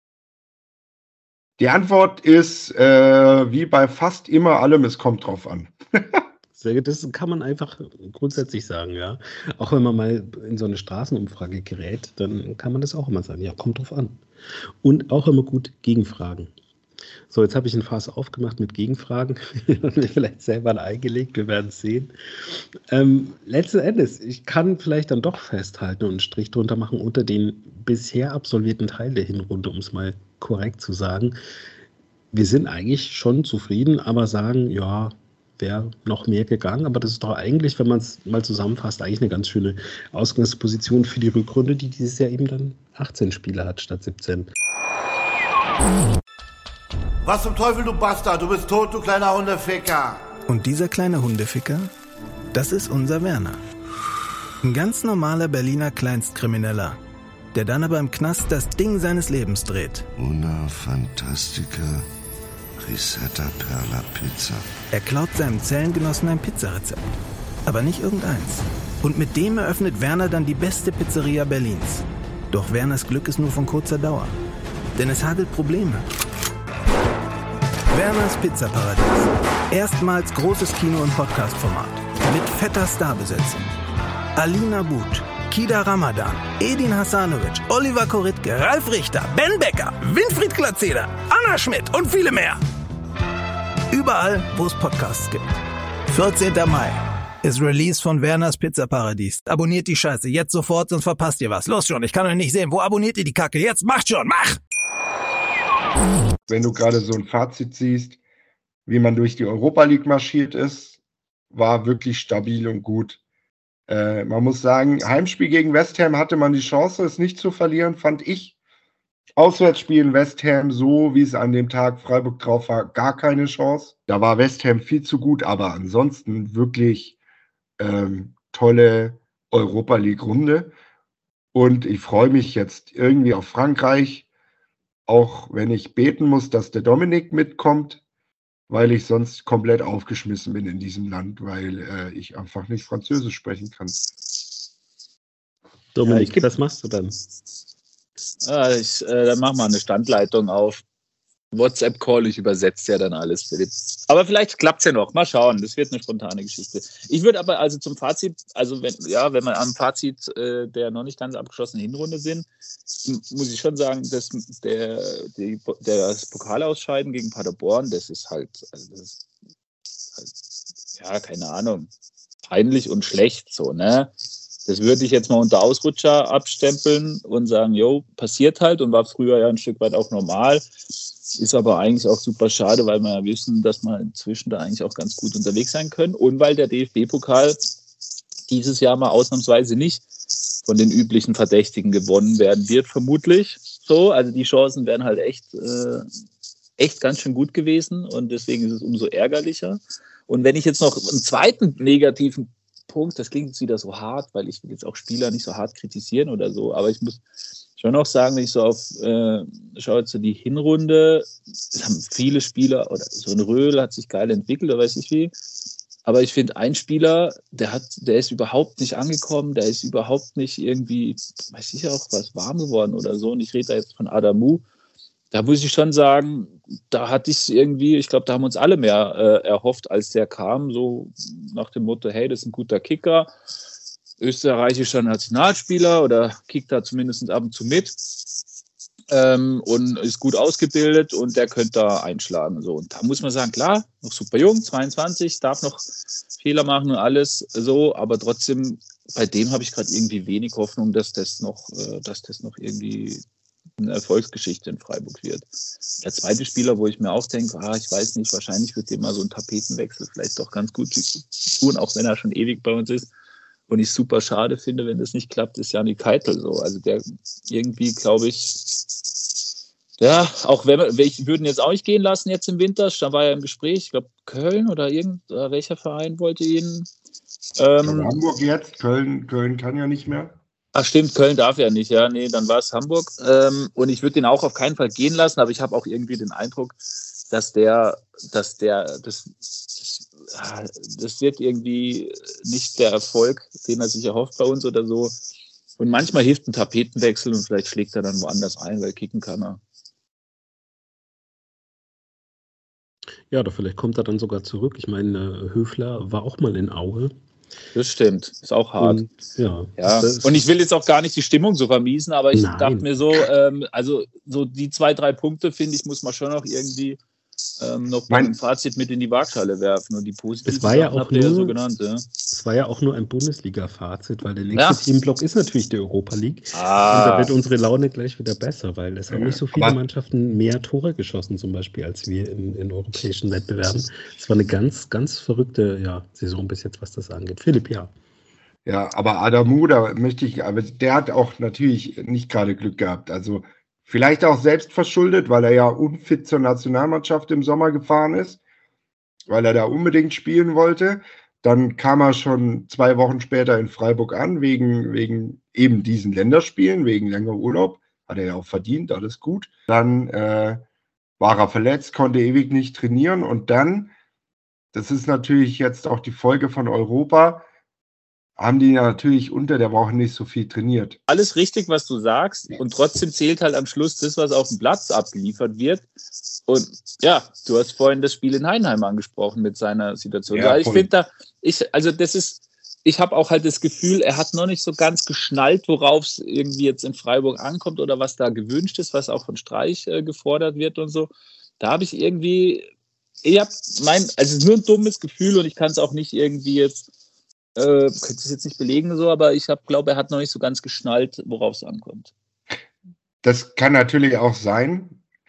Die Antwort ist, äh, wie bei fast immer allem, es kommt drauf an. Das kann man einfach grundsätzlich sagen, ja. Auch wenn man mal in so eine Straßenumfrage gerät, dann kann man das auch immer sagen. Ja, kommt drauf an. Und auch immer gut gegenfragen. So, jetzt habe ich ein Fass aufgemacht mit Gegenfragen und mir vielleicht selber ein eingelegt, wir werden es sehen. Ähm, letzten Endes, ich kann vielleicht dann doch festhalten und einen Strich drunter machen unter den bisher absolvierten Teil der Hinrunde, um es mal korrekt zu sagen. Wir sind eigentlich schon zufrieden, aber sagen, ja, wäre noch mehr gegangen, aber das ist doch eigentlich, wenn man es mal zusammenfasst, eigentlich eine ganz schöne Ausgangsposition für die Rückrunde, die dieses Jahr eben dann achtzehn Spiele hat statt siebzehn. Was zum Teufel, du Bastard, du bist tot, du kleiner Hundeficker. Und dieser kleine Hundeficker, das ist unser Werner. Ein ganz normaler Berliner Kleinstkrimineller, der dann aber im Knast das Ding seines Lebens dreht. Una Fantastica Risetta Perla Pizza. Er klaut seinem Zellengenossen ein Pizzarezept. Aber nicht irgendeins. Und mit dem eröffnet Werner dann die beste Pizzeria Berlins. Doch Werners Glück ist nur von kurzer Dauer. Denn es hagelt Probleme. Werners Pizzaparadies. Erstmals großes Kino- und Podcast-Format. Mit fetter Starbesetzung. Alina But, Kida Ramadan, Edin Hasanovic, Oliver Koritke, Ralf Richter, Ben Becker, Winfried Glatzeder, Anna Schmidt und viele mehr. Überall, wo es Podcasts gibt. vierzehnten Mai ist Release von Werners Pizzaparadies. Abonniert die Scheiße jetzt sofort, sonst verpasst ihr was. Los schon, ich kann euch nicht sehen. Wo abonniert ihr die Kacke? Jetzt macht schon, mach! Wenn du gerade so ein Fazit siehst, wie man durch die Europa League marschiert ist, war wirklich stabil und gut. Äh, man muss sagen, Heimspiel gegen West Ham hatte man die Chance, es nicht zu verlieren, fand ich. Auswärtsspiel in West Ham, so wie es an dem Tag Freiburg drauf war, gar keine Chance. Da war West Ham viel zu gut, aber ansonsten wirklich ähm, tolle Europa League Runde. Und ich freue mich jetzt irgendwie auf Frankreich, auch wenn ich beten muss, dass der Dominik mitkommt, weil ich sonst komplett aufgeschmissen bin in diesem Land, weil äh, ich einfach nicht Französisch sprechen kann. Dominik, ja, was machst du dann? Ah, ich, äh, dann mach mal eine Standleitung auf. WhatsApp-Call, ich übersetze ja dann alles, Philipp. Aber vielleicht klappt es ja noch. Mal schauen, das wird eine spontane Geschichte. Ich würde aber also zum Fazit, also wenn, ja, wenn wir am Fazit äh, der noch nicht ganz abgeschlossenen Hinrunde sind, muss ich schon sagen, dass der, die, der das Pokalausscheiden gegen Paderborn, das ist halt, also das ist halt, ja, keine Ahnung, peinlich und schlecht so, ne? Das würde ich jetzt mal unter Ausrutscher abstempeln und sagen, jo, passiert halt und war früher ja ein Stück weit auch normal. Ist aber eigentlich auch super schade, weil wir ja wissen, dass wir inzwischen da eigentlich auch ganz gut unterwegs sein können und weil der D F B-Pokal dieses Jahr mal ausnahmsweise nicht von den üblichen Verdächtigen gewonnen werden wird, vermutlich. So, also die Chancen wären halt echt, äh, echt ganz schön gut gewesen und deswegen ist es umso ärgerlicher. Und wenn ich jetzt noch einen zweiten negativen Punkt, das klingt jetzt wieder so hart, weil ich will jetzt auch Spieler nicht so hart kritisieren oder so, aber ich muss schon auch sagen, wenn ich so auf, äh, schaue jetzt so die Hinrunde, es haben viele Spieler, oder so ein Röhl hat sich geil entwickelt, oder weiß ich wie, aber ich finde, ein Spieler, der hat, der ist überhaupt nicht angekommen, der ist überhaupt nicht irgendwie, weiß ich auch, was warm geworden oder so, und ich rede da jetzt von Adamu, da muss ich schon sagen, da hatte ich irgendwie, ich glaube, da haben uns alle mehr äh, erhofft, als der kam, so nach dem Motto, hey, das ist ein guter Kicker, österreichischer Nationalspieler oder kickt da zumindest ab und zu mit ähm, und ist gut ausgebildet und der könnte da einschlagen. So. Und da muss man sagen, klar, noch super jung, zweiundzwanzig, darf noch Fehler machen und alles so, aber trotzdem bei dem habe ich gerade irgendwie wenig Hoffnung, dass das noch, äh, dass das noch irgendwie eine Erfolgsgeschichte in Freiburg wird. Der zweite Spieler, wo ich mir auch denke, ah, ich weiß nicht, wahrscheinlich wird dem mal so ein Tapetenwechsel vielleicht doch ganz gut tun, auch wenn er schon ewig bei uns ist. Und ich super schade finde, wenn das nicht klappt, ist Janni Keitel so. Also der irgendwie, glaube ich, ja, auch wenn wir, wir würden jetzt auch nicht gehen lassen jetzt im Winter, da war ja im Gespräch, ich glaube Köln oder irgend, oder welcher Verein wollte ihn? Ähm, Hamburg jetzt, Köln, Köln kann ja nicht mehr. Ach stimmt, Köln darf ja nicht, ja, nee, dann war es Hamburg. Ähm, und ich würde den auch auf keinen Fall gehen lassen, aber ich habe auch irgendwie den Eindruck, dass der, dass der, das, das, das wird irgendwie nicht der Erfolg, den er sich erhofft bei uns oder so. Und manchmal hilft ein Tapetenwechsel und vielleicht schlägt er dann woanders ein, weil kicken kann er. Ja, oder vielleicht kommt er dann sogar zurück. Ich meine, Höfler war auch mal in Aue. Das stimmt, ist auch hart. Und, ja, ja. Und ich will jetzt auch gar nicht die Stimmung so vermiesen, aber ich Nein. dachte mir so, ähm, also so die zwei, drei Punkte, finde ich, muss man schon noch irgendwie ähm, noch Mein- ein Fazit mit in die Waagschale werfen. Und die positiven Es war ja Sachen auch habt ihr ja nur- so genannt. Ja. Es war ja auch nur ein Bundesliga-Fazit, weil der nächste Ja. Themenblock ist natürlich die Europa League. Ah. Und da wird unsere Laune gleich wieder besser, weil es haben nicht so viele Aber- Mannschaften mehr Tore geschossen, zum Beispiel, als wir in, in europäischen Wettbewerben. Es war eine ganz, ganz verrückte ja, Saison bis jetzt, was das angeht. Philipp, ja. Ja, aber Adamu, da möchte ich, aber der hat auch natürlich nicht gerade Glück gehabt. Also vielleicht auch selbst verschuldet, weil er ja unfit zur Nationalmannschaft im Sommer gefahren ist, weil er da unbedingt spielen wollte. Dann kam er schon zwei Wochen später in Freiburg an, wegen, wegen eben diesen Länderspielen, wegen längerem Urlaub. Hat er ja auch verdient, alles gut. Dann äh, war er verletzt, konnte ewig nicht trainieren. Und dann, das ist natürlich jetzt auch die Folge von Europa, haben die ja natürlich unter der Woche nicht so viel trainiert. Alles richtig, was du sagst, und trotzdem zählt halt am Schluss das, was auf dem Platz abgeliefert wird. Und ja, du hast vorhin das Spiel in Heidenheim angesprochen mit seiner Situation. Ja, Ja, ich voll. finde da, ich, also das ist, ich habe auch halt das Gefühl, er hat noch nicht so ganz geschnallt, worauf es irgendwie jetzt in Freiburg ankommt oder was da gewünscht ist, was auch von Streich äh, gefordert wird und so. Da habe ich irgendwie, ich habe mein, also es ist nur ein dummes Gefühl und ich kann es auch nicht irgendwie jetzt Äh, könnte es jetzt nicht belegen, so, aber ich glaube, er hat noch nicht so ganz geschnallt, worauf es ankommt. Das kann natürlich auch sein.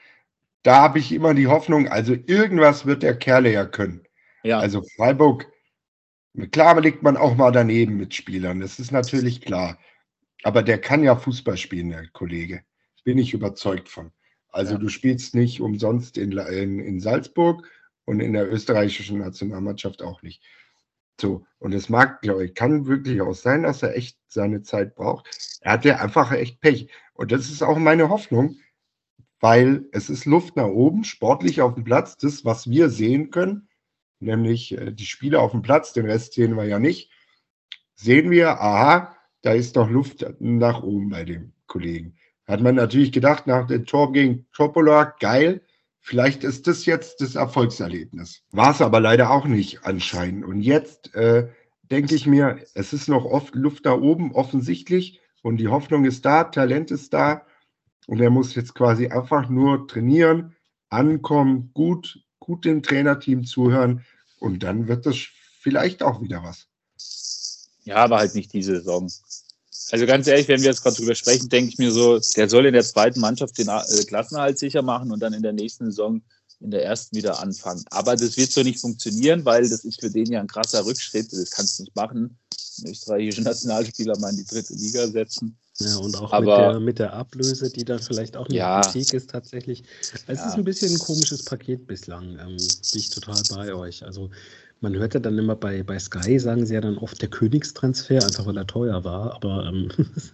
Da habe ich immer die Hoffnung, also irgendwas wird der Kerle ja können. Ja, Also Freiburg, klar liegt man auch mal daneben mit Spielern, das ist natürlich klar. Aber der kann ja Fußball spielen, der Kollege. Bin ich überzeugt von. Also Ja. du spielst nicht umsonst in, in, in Salzburg und in der österreichischen Nationalmannschaft auch nicht. So, und es mag, glaube ich, kann wirklich auch sein, dass er echt seine Zeit braucht. Er hat ja einfach echt Pech. Und das ist auch meine Hoffnung, weil es ist Luft nach oben, sportlich auf dem Platz, das, was wir sehen können, nämlich äh, die Spieler auf dem Platz, den Rest sehen wir ja nicht, sehen wir, aha, da ist doch Luft nach oben bei dem Kollegen. Hat man natürlich gedacht, nach dem Tor gegen Topola, geil, vielleicht ist das jetzt das Erfolgserlebnis. War es aber leider auch nicht anscheinend. Und jetzt äh, denke ich mir, es ist noch oft Luft da oben, offensichtlich. Und die Hoffnung ist da, Talent ist da. Und er muss jetzt quasi einfach nur trainieren, ankommen, gut, gut dem Trainerteam zuhören. Und dann wird das vielleicht auch wieder was. ja, aber halt nicht diese Saison. Also ganz ehrlich, wenn wir jetzt gerade drüber sprechen, denke ich mir so, der soll in der zweiten Mannschaft den äh, Klassenerhalt sicher machen und dann in der nächsten Saison in der ersten wieder anfangen. Aber das wird so nicht funktionieren, weil das ist für den ja ein krasser Rückschritt. Das kannst du nicht machen. Einen österreichischen Nationalspieler mal in die dritte Liga setzen. Ja, und auch Aber- mit, der, mit der Ablöse, die dann vielleicht auch eine Ja. Kritik ist tatsächlich. Es Ja. ist ein bisschen ein komisches Paket bislang. Ähm, bin ich total bei euch. Also man hört ja dann immer bei, bei Sky, sagen sie ja dann oft der Königstransfer, einfach weil er teuer war. Aber ähm,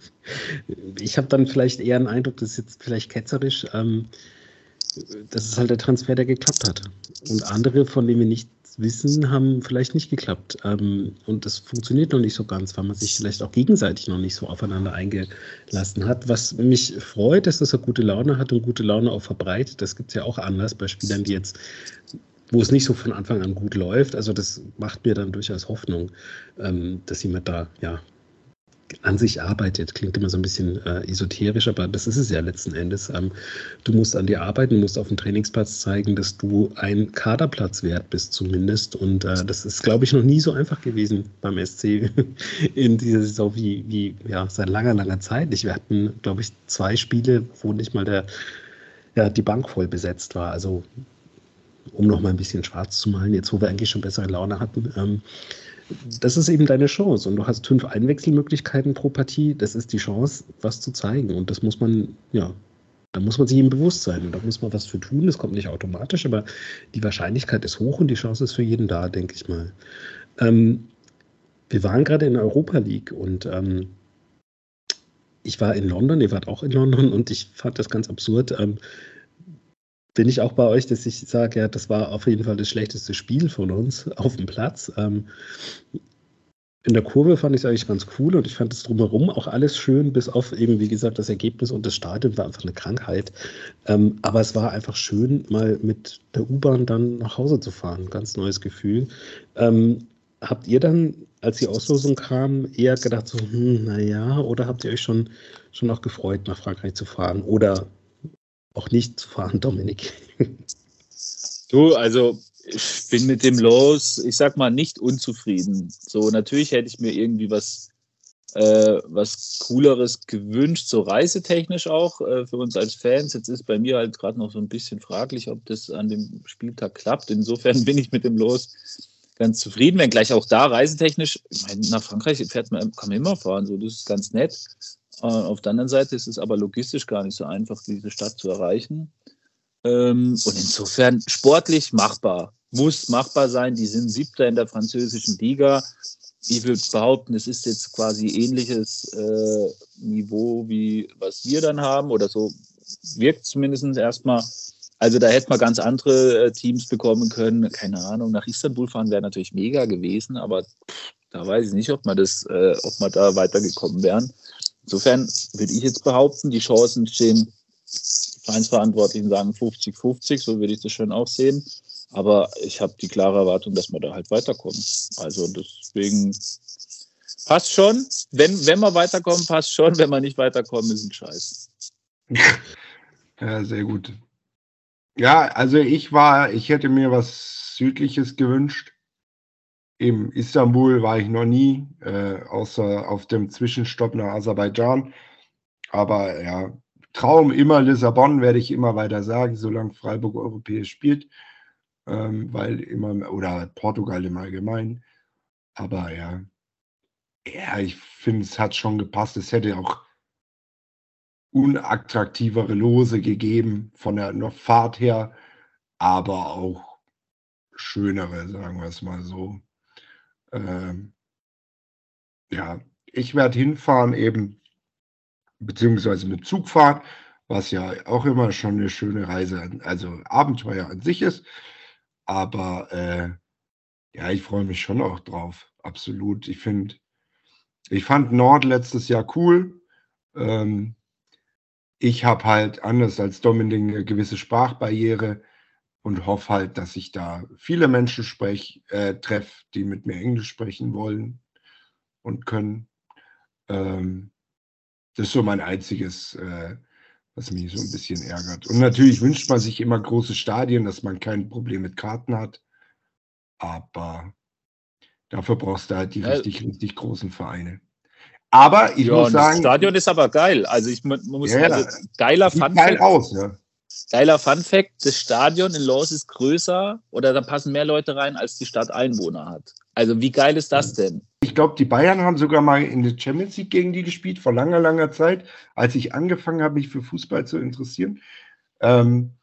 ich habe dann vielleicht eher einen Eindruck, das ist jetzt vielleicht ketzerisch, ähm, das ist halt der Transfer, der geklappt hat. Und andere, von denen wir nichts wissen, haben vielleicht nicht geklappt. Ähm, und das funktioniert noch nicht so ganz, weil man sich vielleicht auch gegenseitig noch nicht so aufeinander eingelassen hat. Was mich freut, ist, dass er gute Laune hat und gute Laune auch verbreitet. Das gibt es ja auch anders bei Spielern, die jetzt, wo es nicht so von Anfang an gut läuft. Also das macht mir dann durchaus Hoffnung, ähm, dass jemand da ja an sich arbeitet. Klingt immer so ein bisschen äh, esoterisch, aber das ist es ja letzten Endes. Ähm, du musst an dir arbeiten, du musst auf dem Trainingsplatz zeigen, dass du ein Kaderplatz wert bist zumindest. Und äh, das ist, glaube ich, noch nie so einfach gewesen beim S C in dieser Saison wie, wie ja, seit langer, langer Zeit nicht. Wir hatten, glaube ich, zwei Spiele, wo nicht mal der, ja, die Bank voll besetzt war. Also um noch mal ein bisschen schwarz zu malen, jetzt wo wir eigentlich schon bessere Laune hatten. Ähm, Das ist eben deine Chance und du hast fünf Einwechselmöglichkeiten pro Partie. Das ist die Chance, was zu zeigen und das muss man, ja, da muss man sich eben bewusst sein und da muss man was für tun. Das kommt nicht automatisch, aber die Wahrscheinlichkeit ist hoch und die Chance ist für jeden da, denke ich mal. Ähm, wir waren gerade in der Europa League und ähm, ich war in London, ihr wart auch in London und ich fand das ganz absurd. Ähm, bin ich auch bei euch, dass ich sage, ja, das war auf jeden Fall das schlechteste Spiel von uns auf dem Platz. Ähm, in der Kurve fand ich es eigentlich ganz cool und ich fand es drumherum auch alles schön, bis auf eben, wie gesagt, das Ergebnis und das Stadion war einfach eine Krankheit. Ähm, aber es war einfach schön, mal mit der U-Bahn dann nach Hause zu fahren. Ganz neues Gefühl. Ähm, habt ihr dann, als die Auslosung kam, eher gedacht so, hm, naja, oder habt ihr euch schon, schon auch gefreut, nach Frankreich zu fahren? Oder auch nicht zu fahren, Dominik? Du, also ich bin mit dem Los, ich sag mal, nicht unzufrieden. So, natürlich hätte ich mir irgendwie was, äh, was Cooleres gewünscht, so reisetechnisch auch äh, für uns als Fans. Jetzt ist bei mir halt gerade noch so ein bisschen fraglich, ob das an dem Spieltag klappt. Insofern bin ich mit dem Los ganz zufrieden, wenngleich auch da reisetechnisch, ich meine, nach Frankreich fährt man, kann man immer fahren, so, das ist ganz nett. Auf der anderen Seite ist es aber logistisch gar nicht so einfach, diese Stadt zu erreichen. Und insofern sportlich machbar. Muss machbar sein. Die sind Siebter in der französischen Liga. Ich würde behaupten, es ist jetzt quasi ähnliches äh, Niveau, wie was wir dann haben. Oder so wirkt zumindest erstmal. Also da hätte man ganz andere äh, Teams bekommen können. Keine Ahnung, nach Istanbul fahren wäre natürlich mega gewesen. Aber pff, da weiß ich nicht, ob man, das, äh, ob man da weitergekommen wären. Insofern würde ich jetzt behaupten, die Chancen stehen, die Vereinsverantwortlichen sagen fünfzig fünfzig, so würde ich das schon auch sehen. Aber ich habe die klare Erwartung, dass wir da halt weiterkommen. Also deswegen passt schon. Wenn, wenn wir weiterkommen, passt schon. Wenn wir nicht weiterkommen, ist ein Scheiß. Ja, sehr gut. Ja, also ich war, ich hätte mir was Südliches gewünscht. In Istanbul war ich noch nie, äh, außer auf dem Zwischenstopp nach Aserbaidschan. Aber ja, Traum immer Lissabon, werde ich immer weiter sagen, solange Freiburg europäisch spielt. Ähm, weil immer, oder Portugal im Allgemeinen. Aber ja, ja, ich finde, es hat schon gepasst. Es hätte auch unattraktivere Lose gegeben von der noch Fahrt her, aber auch schönere, sagen wir es mal so. Ähm, ja, ich werde hinfahren eben, beziehungsweise mit Zug fahren, was ja auch immer schon eine schöne Reise, also Abenteuer an sich ist. Aber äh, ja, ich freue mich schon auch drauf, absolut. Ich finde, ich fand Nord letztes Jahr cool. Ähm, ich habe halt anders als Dominik eine gewisse Sprachbarriere und hoffe halt, dass ich da viele Menschen sprech, äh, treffe, die mit mir Englisch sprechen wollen und können. Ähm, das ist so mein einziges, äh, was mich so ein bisschen ärgert. Und natürlich wünscht man sich immer große Stadien, dass man kein Problem mit Karten hat. Aber dafür brauchst du halt die ja. richtig, richtig großen Vereine. Aber ich ja, muss sagen... Das Stadion ist aber geil. Also ich man muss ja, also, geiler Fun geil aus, ja. Geiler Funfact, das Stadion in Lens ist größer oder da passen mehr Leute rein, als die Stadt Einwohner hat. Also wie geil ist das denn? Ich glaube, die Bayern haben sogar mal in der Champions League gegen die gespielt, vor langer, langer Zeit, als ich angefangen habe, mich für Fußball zu interessieren. Ähm,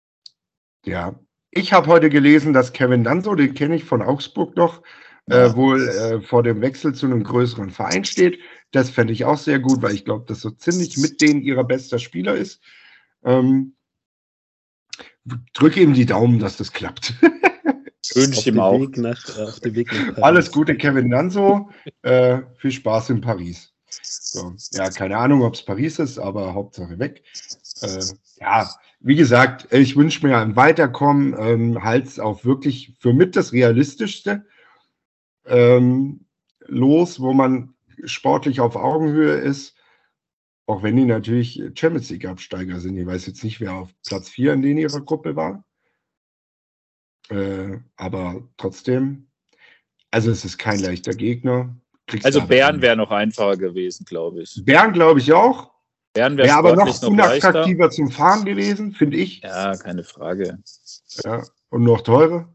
ja, ich habe heute gelesen, dass Kevin Danso, den kenne ich von Augsburg noch, ja. äh, wohl äh, vor dem Wechsel zu einem größeren Verein steht. Das fände ich auch sehr gut, weil ich glaube, dass so ziemlich mit denen ihrer bester Spieler ist. Ähm, drücke ihm die Daumen, dass das klappt. Wünsche ihm auch. Weg nach, auf dem Weg nach Alles Gute, Kevin Danso. Äh, viel Spaß in Paris. So. Ja, keine Ahnung, ob es Paris ist, aber Hauptsache weg. Äh, ja, wie gesagt, ich wünsche mir ein Weiterkommen, ähm, halt auch wirklich für mit das Realistischste ähm, los, wo man sportlich auf Augenhöhe ist, auch wenn die natürlich Champions League-Absteiger sind. Ich weiß jetzt nicht, wer auf Platz vier in denen ihrer Gruppe war. Äh, aber trotzdem, also es ist kein leichter Gegner. Kriegst Also du aber Bern hin. wäre noch einfacher gewesen, glaube ich. Bern glaube ich auch. Bern wäre Wäre aber sportlich noch noch leichter. unattraktiver zum Fahren gewesen, finde ich. Ja, keine Frage. Ja. Und noch teurer.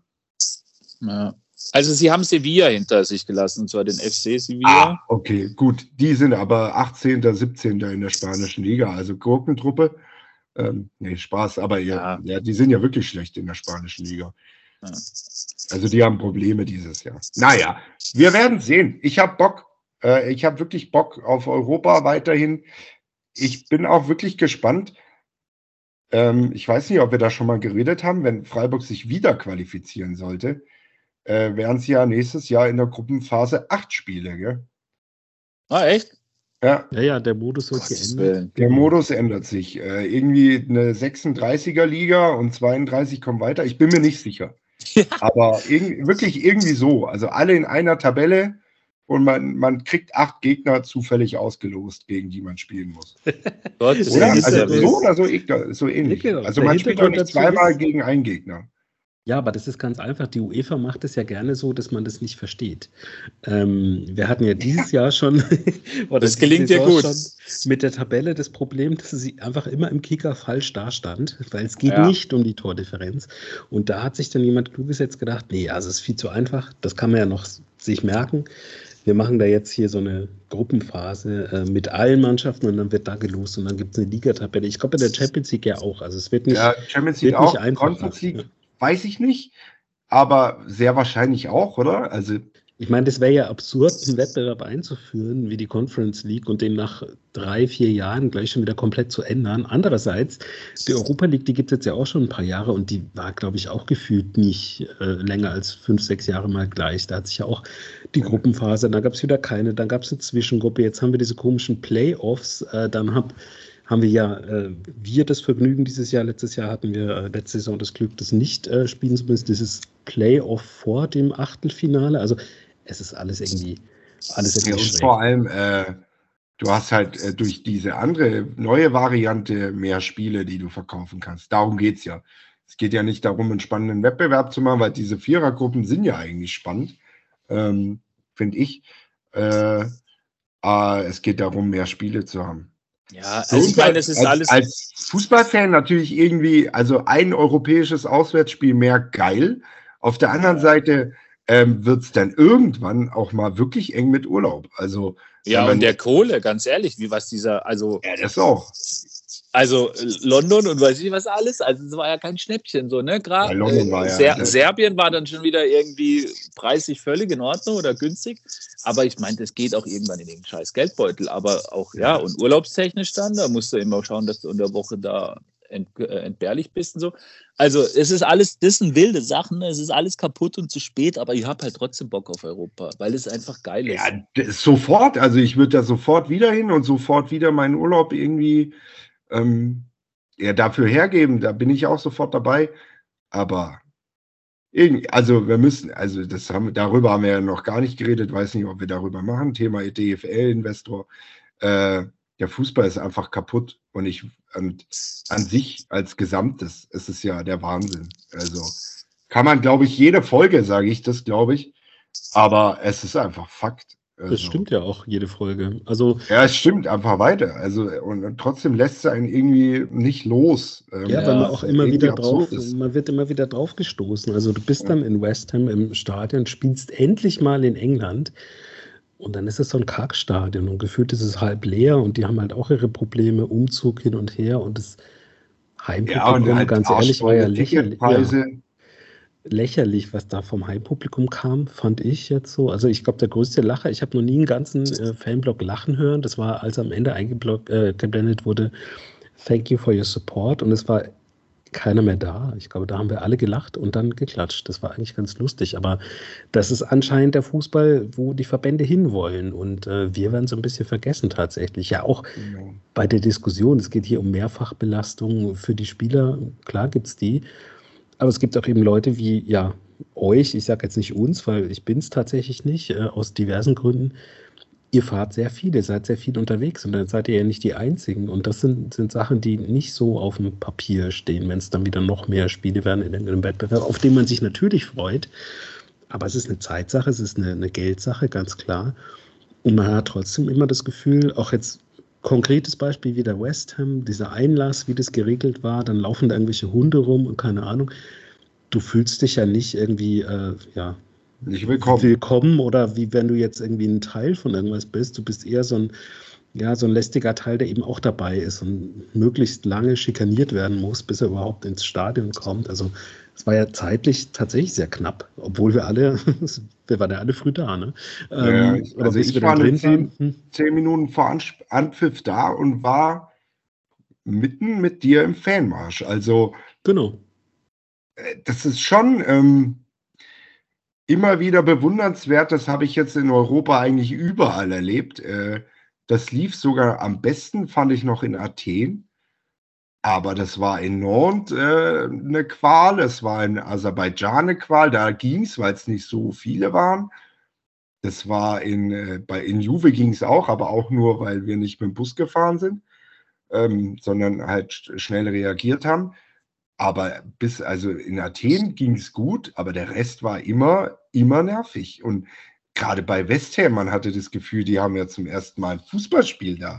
Ja. Also sie haben Sevilla hinter sich gelassen, und zwar den F C Sevilla. Ah, okay, gut. Die sind aber achtzehnter, siebzehnter in der spanischen Liga, also Gurkentruppe. Ähm, nee, Spaß, aber ja, Ja. ja, die sind ja wirklich schlecht in der spanischen Liga. Ja. Also die haben Probleme dieses Jahr. Naja, wir werden sehen. Ich habe Bock. Äh, ich habe wirklich Bock auf Europa weiterhin. Ich bin auch wirklich gespannt. Ähm, ich weiß nicht, ob wir da schon mal geredet haben, wenn Freiburg sich wieder qualifizieren sollte, äh, wären es ja nächstes Jahr in der Gruppenphase acht Spiele, gell? Ah, echt? Ja, Ja, ja, der Modus wird Gottes geändert. Willen. der Modus ändert sich. Äh, irgendwie eine sechsunddreißiger Liga und zweiunddreißig kommen weiter. Ich bin mir nicht sicher. Ja. Aber irg wirklich irgendwie so. Also alle in einer Tabelle und man, man kriegt acht Gegner zufällig ausgelost, gegen die man spielen muss. Gottes Oder? Willen, ist ja Also wild. so oder so, ich- so ähnlich. Ja, genau. Also Der man spielt doch Hintergrund nicht dazu zweimal ist- gegen einen Gegner. Ja, aber das ist ganz einfach. Die UEFA macht es ja gerne so, dass man das nicht versteht. Ähm, wir hatten ja dieses Jahr schon, oder Das die gelingt dir Saison gut. schon mit der Tabelle das Problem, dass sie einfach immer im Kicker falsch dastand, weil es geht Ja. nicht um die Tordifferenz. Und da hat sich dann jemand kluges jetzt gedacht, nee, also es ist viel zu einfach, das kann man ja noch sich merken. Wir machen da jetzt hier so eine Gruppenphase äh, mit allen Mannschaften und dann wird da gelost und dann gibt es eine Ligatabelle. Ich glaube, in der Champions League ja auch. Also es wird nicht, Ja, Champions League wird nicht auch, einfacher. Conference League weiß ich nicht, aber sehr wahrscheinlich auch, oder? Also Ich meine, das wäre ja absurd, einen Wettbewerb einzuführen wie die Conference League und den nach drei, vier Jahren gleich schon wieder komplett zu ändern. Andererseits, die Europa League, die gibt es jetzt ja auch schon ein paar Jahre und die war, glaube ich, auch gefühlt nicht äh, länger als fünf, sechs Jahre mal gleich. Da hat sich ja auch die Gruppenphase, dann gab es wieder keine, dann gab es eine Zwischengruppe, jetzt haben wir diese komischen Playoffs, äh, dann hab, haben wir ja, äh, wir das Vergnügen dieses Jahr, letztes Jahr hatten wir äh, letzte Saison das Glück, das nicht äh, spielen zu müssen, dieses Playoff vor dem Achtelfinale, also es ist alles irgendwie, alles ja, irgendwie und schräg. vor allem, äh, du hast halt äh, durch diese andere neue Variante mehr Spiele, die du verkaufen kannst. Darum geht es ja. Es geht ja nicht darum, einen spannenden Wettbewerb zu machen, weil diese Vierergruppen sind ja eigentlich spannend, ähm, finde ich. Äh, äh, es geht darum, mehr Spiele zu haben. Ja, Für also ich uns meine, als- das ist als, alles. Als Fußballfan natürlich irgendwie, also ein europäisches Auswärtsspiel mehr geil. Auf der anderen Ja. Seite ähm, wird es dann irgendwann auch mal wirklich eng mit Urlaub. Also, Ja, wenn man- und der Kohle, ganz ehrlich, wie was dieser, also, ja, das auch. also äh, London und weiß ich was alles, also es war ja kein Schnäppchen so, ne? Gerade Ja, London war ja- Ser ja. Serbien war dann schon wieder irgendwie preislich völlig in Ordnung oder günstig, aber ich meine, das geht auch irgendwann in den scheiß Geldbeutel, aber auch, ja, und urlaubstechnisch dann, da musst du immer schauen, dass du in der Woche da ent äh, entbehrlich bist und so. Also es ist alles, das sind wilde Sachen, es ist alles kaputt und zu spät, aber ich habe halt trotzdem Bock auf Europa, weil es einfach geil ist. Ja, das sofort. Also ich würde da sofort wieder hin und sofort wieder meinen Urlaub irgendwie ähm, ja, dafür hergeben. Da bin ich auch sofort dabei. Aber irgendwie, also wir müssen, also das haben, darüber haben wir ja noch gar nicht geredet, weiß nicht, ob wir darüber machen. Thema D F L-Investor. Äh, der Fußball ist einfach kaputt und ich und an sich als Gesamtes ist es ja der Wahnsinn. Also kann man, glaube ich, jede Folge, sage ich das, glaube ich. Aber es ist einfach Fakt. Also, Das stimmt ja auch, jede Folge. Also, Ja, es stimmt einfach weiter. Also und trotzdem lässt es einen irgendwie nicht los. Ähm, ja, Ja, weil man auch immer irgendwie wieder drauf, absurd ist. man wird immer wieder drauf gestoßen. Also du bist Ja. dann in West Ham im Stadion, spielst endlich mal in England und dann ist es so ein Kackstadion und gefühlt ist es halb leer und die haben halt auch ihre Probleme, Umzug hin und her und das Ja, und Heimpublikum, halt ganz ehrlich, war ja arschvolle lächerlich. Ja. Ticketpreise. lächerlich, was da vom Heimpublikum kam, fand ich jetzt so. Also ich glaube, der größte Lacher, ich habe noch nie einen ganzen äh, Fanblock lachen hören. Das war, als am Ende eingeblendet äh, wurde, thank you for your support. Und es war keiner mehr da. Ich glaube, da haben wir alle gelacht und dann geklatscht. Das war eigentlich ganz lustig. Aber das ist anscheinend der Fußball, wo die Verbände hinwollen. Und äh, wir werden so ein bisschen vergessen tatsächlich. Ja, auch Genau. bei der Diskussion. Es geht hier um Mehrfachbelastung für die Spieler. Klar gibt es die. Aber es gibt auch eben Leute wie, ja, euch, ich sage jetzt nicht uns, weil ich bin es tatsächlich nicht, äh, aus diversen Gründen. ihr fahrt sehr viel, ihr seid sehr viel unterwegs und dann seid ihr ja nicht die Einzigen. Und das sind, sind Sachen, die nicht so auf dem Papier stehen, wenn es dann wieder noch mehr Spiele werden in einem Wettbewerb, auf den man sich natürlich freut. Aber es ist eine Zeitsache, es ist eine, eine Geldsache, ganz klar. Und man hat trotzdem immer das Gefühl, auch jetzt konkretes Beispiel wie der West Ham, dieser Einlass, wie das geregelt war, dann laufen da irgendwelche Hunde rum und keine Ahnung. Du fühlst dich ja nicht irgendwie, äh, ja, Nicht willkommen. willkommen oder wie wenn du jetzt irgendwie ein Teil von irgendwas bist. Du bist eher so ein, ja, so ein lästiger Teil, der eben auch dabei ist und möglichst lange schikaniert werden muss, bis er überhaupt ins Stadion kommt. Also es war ja zeitlich tatsächlich sehr knapp, obwohl wir alle, wir waren ja alle früh da, ne? Ja, Ähm, ich, aber also bis ich wir war dann eine drin zehn, waren, hm, zehn Minuten vor Ans- Anpfiff da und war mitten mit dir im Fanmarsch. Also genau. äh, das ist schon ähm, immer wieder bewundernswert. Das habe ich jetzt in Europa eigentlich überall erlebt. Äh, das lief sogar am besten, fand ich noch in Athen. Aber das war in Nantes äh, eine Qual, es war in Aserbaidschan eine Qual, da ging es, weil es nicht so viele waren. Das war in, äh, bei, in Juve ging es auch, aber auch nur, weil wir nicht mit dem Bus gefahren sind, ähm, sondern halt sch- schnell reagiert haben. Aber bis, also in Athen ging es gut, aber der Rest war immer, immer nervig. Und gerade bei West Ham, man hatte das Gefühl, die haben ja zum ersten Mal ein Fußballspiel da.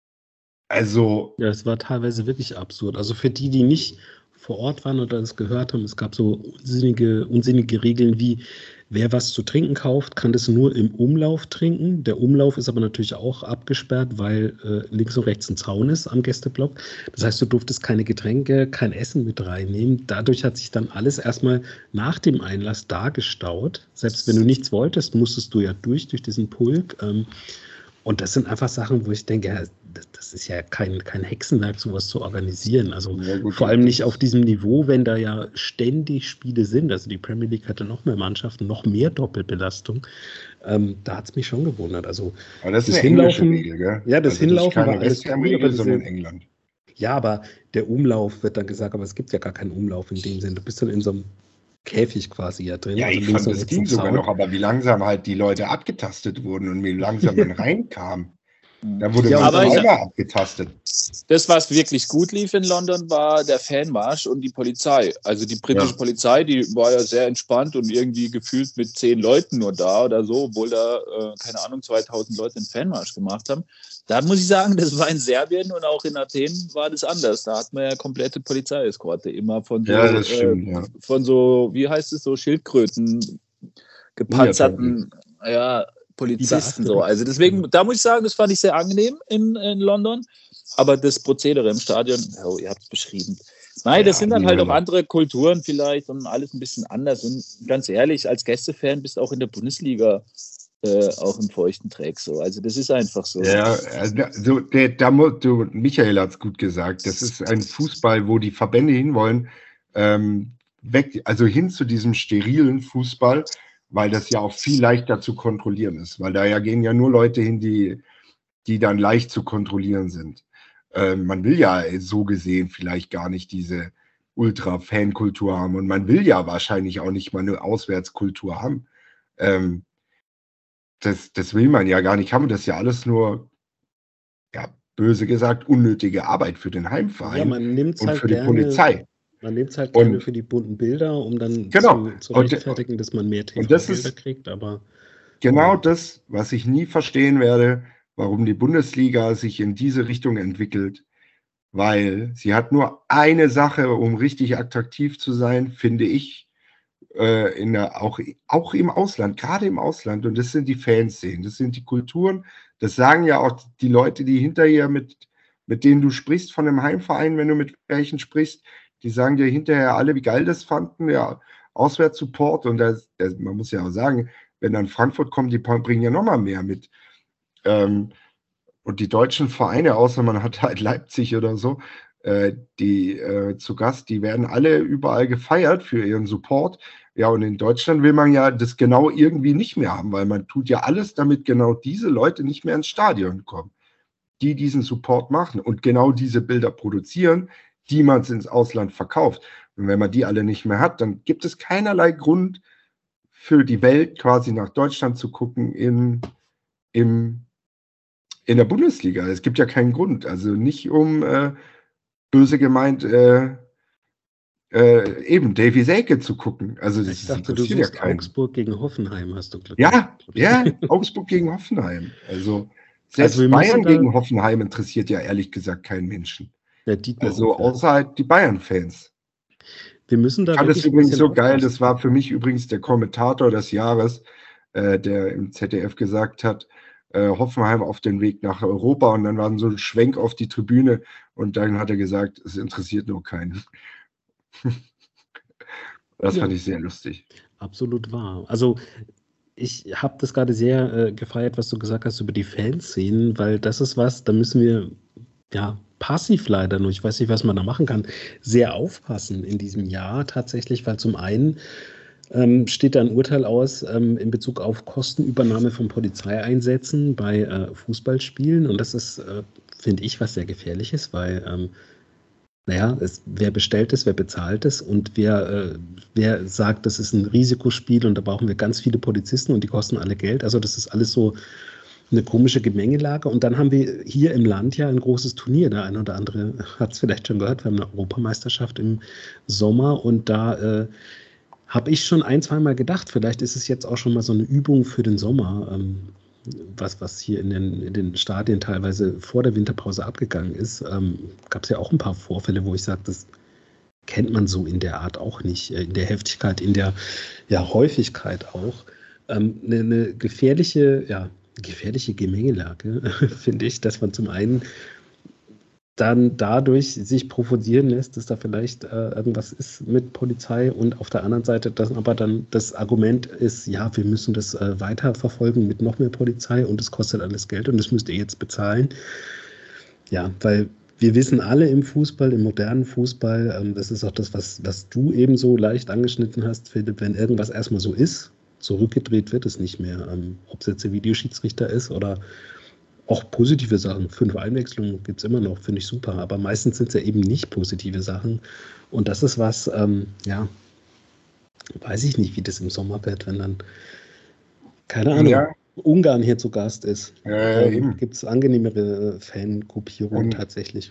Also, Ja, es war teilweise wirklich absurd. Also für die, die nicht vor Ort waren oder das gehört haben, es gab so unsinnige, unsinnige Regeln wie, wer was zu trinken kauft, kann das nur im Umlauf trinken. Der Umlauf ist aber natürlich auch abgesperrt, weil äh, links und rechts ein Zaun ist am Gästeblock. Das heißt, du durftest keine Getränke, kein Essen mit reinnehmen. Dadurch hat sich dann alles erstmal nach dem Einlass da gestaut. Selbst wenn du nichts wolltest, musstest du ja durch, durch diesen Pulk. Ähm, Und das sind einfach Sachen, wo ich denke, ja, das, das ist ja kein, kein Hexenwerk, sowas zu organisieren. Also ja gut, vor allem nicht das- auf diesem Niveau, wenn da ja ständig Spiele sind. Also die Premier League hatte noch mehr Mannschaften, noch mehr Doppelbelastung. Ähm, da hat es mich schon gewundert. Also aber das ist das eine englische Hinlaufen, Regel, gell? ja, das Also Hinlaufen ist keine war alles West Ham cool, aber Regel, diese, sondern England. ja, aber der Umlauf wird dann gesagt, aber es gibt ja gar keinen Umlauf in dem Sinn. Du bist dann in so einem Käfig quasi ja drin. Ja, also ich links fand, und das rechts ging ein sogar Zaun. noch, aber wie langsam halt die Leute abgetastet wurden und wie langsam man reinkam. Da wurde Ja, man aber ich- zweimal abgetastet. Das, was wirklich gut lief in London, war der Fanmarsch und die Polizei. Also die britische Ja. Polizei, die war ja sehr entspannt und irgendwie gefühlt mit zehn Leuten nur da oder so, obwohl da, äh, keine Ahnung, zweitausend Leute einen Fanmarsch gemacht haben. Da muss ich sagen, das war in Serbien und auch in Athen war das anders. Da hat man ja komplette Polizeieskorte, immer von so, Ja, das stimmt, äh, ja. von so, wie heißt es, so Schildkröten, gepanzerten, ja, Polizisten so. Also deswegen, da muss ich sagen, das fand ich sehr angenehm in, in London. Aber das Prozedere im Stadion, oh, ihr habt es beschrieben. Nein, das Ja, sind dann ja. halt auch andere Kulturen vielleicht und alles ein bisschen anders. Und ganz ehrlich, als Gästefan bist du auch in der Bundesliga äh, auch im feuchten Dreck so. Also das ist einfach so. Ja, also der, da, mu- du, Michael hat es gut gesagt. Das ist ein Fußball, wo die Verbände hinwollen, ähm, weg, also hin zu diesem sterilen Fußball, weil das ja auch viel leichter zu kontrollieren ist. Weil da ja gehen ja nur Leute hin, die, die dann leicht zu kontrollieren sind. Ähm, man will ja so gesehen vielleicht gar nicht diese Ultra-Fan-Kultur haben und man will ja wahrscheinlich auch nicht mal eine Auswärtskultur haben. Ähm, das, das will man ja gar nicht haben. Das ist ja alles nur, ja, böse gesagt, unnötige Arbeit für den Heimverein Ja, man nimmt es und halt für die gerne, Polizei. man nimmt es halt Und- gerne für die bunten Bilder, um dann Genau. zu, zu Und- rechtfertigen, dass man mehr und das T V-Gelder ist- kriegt, aber Genau Ja. das, was ich nie verstehen werde, warum die Bundesliga sich in diese Richtung entwickelt, weil sie hat nur eine Sache, um richtig attraktiv zu sein, finde ich, äh, in der, auch, auch im Ausland, gerade im Ausland, und das sind die Fanszenen, das sind die Kulturen, das sagen ja auch die Leute, die hinterher mit, mit denen du sprichst von einem Heimverein, wenn du mit welchen sprichst, die sagen dir hinterher alle, wie geil das fanden, ja, Auswärtssupport, und das, das, man muss ja auch sagen, wenn dann Frankfurt kommt, die bringen ja nochmal mehr mit. Ähm, und die deutschen Vereine, außer man hat halt Leipzig oder so, äh, die äh, zu Gast, die werden alle überall gefeiert für ihren Support. Ja, und in Deutschland will man ja das genau irgendwie nicht mehr haben, weil man tut ja alles, damit genau diese Leute nicht mehr ins Stadion kommen, die diesen Support machen und genau diese Bilder produzieren, die man ins Ausland verkauft. Und wenn man die alle nicht mehr hat, dann gibt es keinerlei Grund für die Welt quasi nach Deutschland zu gucken in, im in der Bundesliga. Es gibt ja keinen Grund. Also nicht um äh, böse gemeint äh, äh, eben Davy Selke zu gucken. Also das Ich dachte, du interessiert ja suchst keinen. Augsburg gegen Hoffenheim, hast du Glück. Ja, ja, Augsburg gegen Hoffenheim. Also selbst Also wir Bayern müssen da- gegen Hoffenheim interessiert ja ehrlich gesagt keinen Menschen. Ja, Dietmar Also auch, ja. außer halt die Bayern-Fans. Wir müssen da Ich fand das wirklich ein übrigens bisschen so geil, aufpassen. das war für mich übrigens der Kommentator des Jahres, äh, der im Z D F gesagt hat, äh, Hoffenheim auf den Weg nach Europa, und dann war so ein Schwenk auf die Tribüne und dann hat er gesagt, es interessiert nur keinen. Das Ja. fand ich sehr lustig. Absolut wahr. Also ich habe das gerade sehr äh, gefeiert, was du gesagt hast über die Fanszenen, weil das ist was, da müssen wir ja passiv leider nur, ich weiß nicht, was man da machen kann, sehr aufpassen in diesem Jahr tatsächlich, weil zum einen ähm, steht da ein Urteil aus ähm, in Bezug auf Kostenübernahme von Polizeieinsätzen bei äh, Fußballspielen, und das ist, äh, finde ich, was sehr gefährliches, weil ähm, naja, es, wer bestellt es, wer bezahlt es, und wer, äh, wer sagt, das ist ein Risikospiel und da brauchen wir ganz viele Polizisten und die kosten alle Geld. Also das ist alles so eine komische Gemengelage. Und dann haben wir hier im Land ja ein großes Turnier. Der eine oder andere hat es vielleicht schon gehört, wir haben eine Europameisterschaft im Sommer, und da äh, habe ich schon ein, zweimal gedacht, vielleicht ist es jetzt auch schon mal so eine Übung für den Sommer, ähm, was, was hier in den, in den Stadien teilweise vor der Winterpause abgegangen ist. Ähm, gab es ja auch ein paar Vorfälle, wo ich sage, das kennt man so in der Art auch nicht, äh, in der Heftigkeit, in der ja, Häufigkeit auch. Ähm, eine, eine gefährliche, ja, gefährliche Gemengelage, finde ich, dass man zum einen dann dadurch sich provozieren lässt, dass da vielleicht äh, irgendwas ist mit Polizei, und auf der anderen Seite, dass aber dann das Argument ist, ja, wir müssen das äh, weiterverfolgen mit noch mehr Polizei und es kostet alles Geld und das müsst ihr jetzt bezahlen. Ja, weil wir wissen alle im Fußball, im modernen Fußball, ähm, das ist auch das, was, was du eben so leicht angeschnitten hast, Philipp, wenn irgendwas erstmal so ist, zurückgedreht wird es nicht mehr. Ähm, ob es jetzt der Videoschiedsrichter ist oder auch positive Sachen. Fünf Einwechslungen gibt es immer noch, finde ich super. Aber meistens sind es ja eben nicht positive Sachen. Und das ist was, ähm, ja, weiß ich nicht, wie das im Sommer wird, wenn dann, keine Ahnung, Ja. Ungarn hier zu Gast ist. Ja, eben. Gibt es angenehmere Fangruppierungen Und- tatsächlich.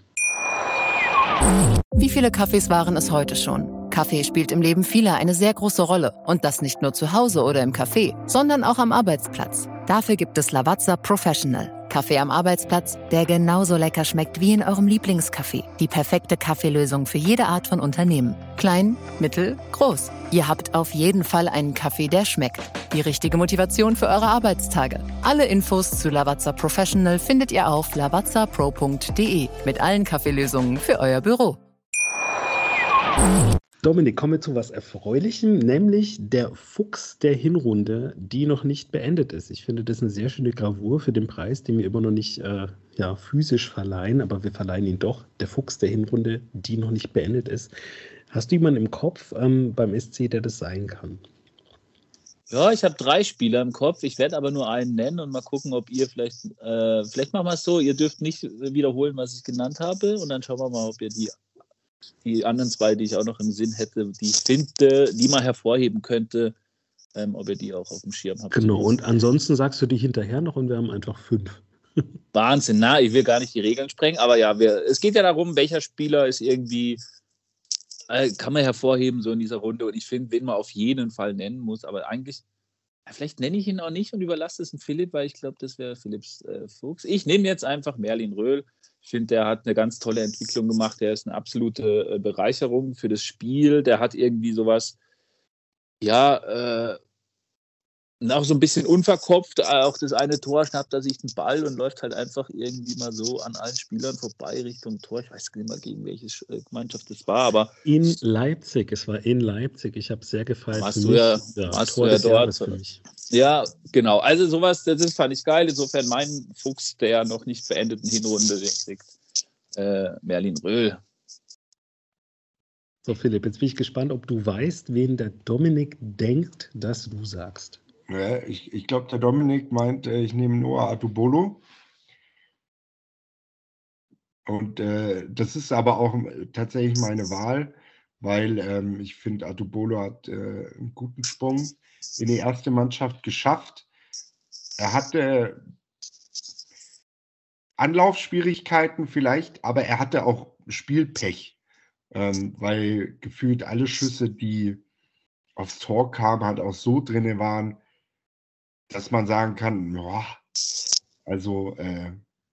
Wie viele Kaffees waren es heute schon? Kaffee spielt im Leben vieler eine sehr große Rolle. Und das nicht nur zu Hause oder im Café, sondern auch am Arbeitsplatz. Dafür gibt es Lavazza Professional. Kaffee am Arbeitsplatz, der genauso lecker schmeckt wie in eurem Lieblingscafé. Die perfekte Kaffeelösung für jede Art von Unternehmen. Klein, mittel, groß. Ihr habt auf jeden Fall einen Kaffee, der schmeckt. Die richtige Motivation für eure Arbeitstage. Alle Infos zu Lavazza Professional findet ihr auf lavazza pro punkt de mit allen Kaffeelösungen für euer Büro. Dominik, kommen wir zu was Erfreulichem, nämlich der Fuchs der Hinrunde, die noch nicht beendet ist. Ich finde, das ist eine sehr schöne Gravur für den Preis, den wir immer noch nicht äh, ja, physisch verleihen, aber wir verleihen ihn doch. Der Fuchs der Hinrunde, die noch nicht beendet ist. Hast du jemanden im Kopf ähm, beim S C, der das sein kann? Ja, ich habe drei Spieler im Kopf. Ich werde aber nur einen nennen und mal gucken, ob ihr vielleicht, äh, vielleicht machen wir es so, ihr dürft nicht wiederholen, was ich genannt habe, und dann schauen wir mal, ob ihr die Die anderen zwei, die ich auch noch im Sinn hätte, die ich finde, die mal hervorheben könnte, ähm, ob ihr die auch auf dem Schirm habt. Genau, und ansonsten sagst du die hinterher noch und wir haben einfach fünf. Wahnsinn, na, ich will gar nicht die Regeln sprengen, aber ja, wir, es geht ja darum, welcher Spieler ist irgendwie, äh, kann man hervorheben so in dieser Runde, und ich finde, wen man auf jeden Fall nennen muss, aber eigentlich, ja, vielleicht nenne ich ihn auch nicht und überlasse es dem Philipp, weil ich glaube, das wäre Philipps äh, Fuchs. Ich nehme jetzt einfach Merlin Röhl. Ich finde, der hat eine ganz tolle Entwicklung gemacht. Der ist eine absolute äh, Bereicherung für das Spiel. Der hat irgendwie sowas, ja, äh, auch so ein bisschen unverkopft. Auch das eine Tor schnappt er sich den Ball und läuft halt einfach irgendwie mal so an allen Spielern vorbei Richtung Tor. Ich weiß nicht mal, gegen welche Mannschaft das war, aber In Leipzig, es war in Leipzig. Ich habe es sehr gefeiert. Warst Für du ja- mich, ja, warst Tor du ja des dort. Jahres für mich. ja, genau. Also sowas, das fand ich geil. Insofern mein Fuchs der noch nicht beendeten Hinrunde, den kriegt äh, Merlin Röhl. So, Philipp, jetzt bin ich gespannt, ob du weißt, wen der Dominik denkt, dass du sagst. Ja, ich ich glaube, der Dominik meint, äh, ich nehme Noah Adubolo. Und äh, das ist aber auch äh, tatsächlich meine Wahl, weil ähm, ich finde, Adubolo hat äh, einen guten Sprung in die erste Mannschaft geschafft. Er hatte Anlaufschwierigkeiten vielleicht, aber er hatte auch Spielpech, ähm, weil gefühlt alle Schüsse, die aufs Tor kamen, halt auch so drinne waren, dass man sagen kann, boah, also äh,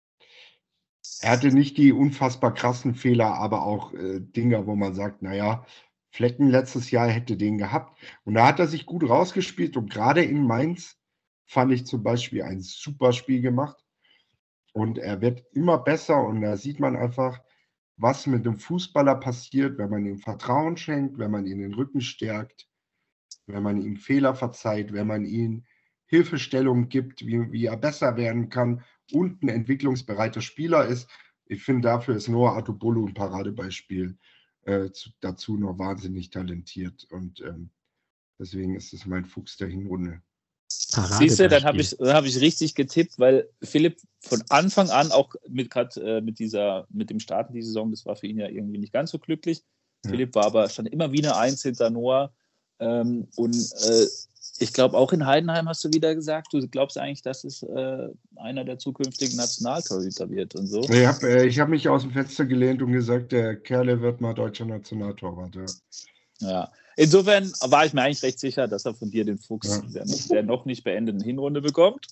er hatte nicht die unfassbar krassen Fehler, aber auch äh, Dinger, wo man sagt, naja, Flecken letztes Jahr hätte den gehabt. Und da hat er sich gut rausgespielt und gerade in Mainz fand ich zum Beispiel ein super Spiel gemacht. Und er wird immer besser und da sieht man einfach, was mit dem Fußballer passiert, wenn man ihm Vertrauen schenkt, wenn man ihn den Rücken stärkt, wenn man ihm Fehler verzeiht, wenn man ihm Hilfestellung gibt, wie, wie er besser werden kann und ein entwicklungsbereiter Spieler ist. Ich finde, dafür ist Noah Atubolo ein Paradebeispiel, äh, zu, dazu noch wahnsinnig talentiert und ähm, deswegen ist es mein Fuchs der Hinrunde. Siehst du, dann habe ich, hab ich richtig getippt, weil Philipp von Anfang an auch mit, grad, äh, mit, dieser, mit dem Starten dieser Saison, das war für ihn ja irgendwie nicht ganz so glücklich. Ja. Philipp war aber, stand immer wie eine Eins hinter Noah. Ähm, und äh, ich glaube, auch in Heidenheim hast du wieder gesagt, du glaubst eigentlich, dass es äh, einer der zukünftigen Nationaltorhüter wird und so. Ich habe äh, ich hab mich aus dem Fenster gelehnt und gesagt, der Kerle wird mal deutscher Nationaltorwart. Ja. Ja. Insofern war ich mir eigentlich recht sicher, dass er von dir den Fuchs ja. der, der noch nicht beendeten Hinrunde bekommt.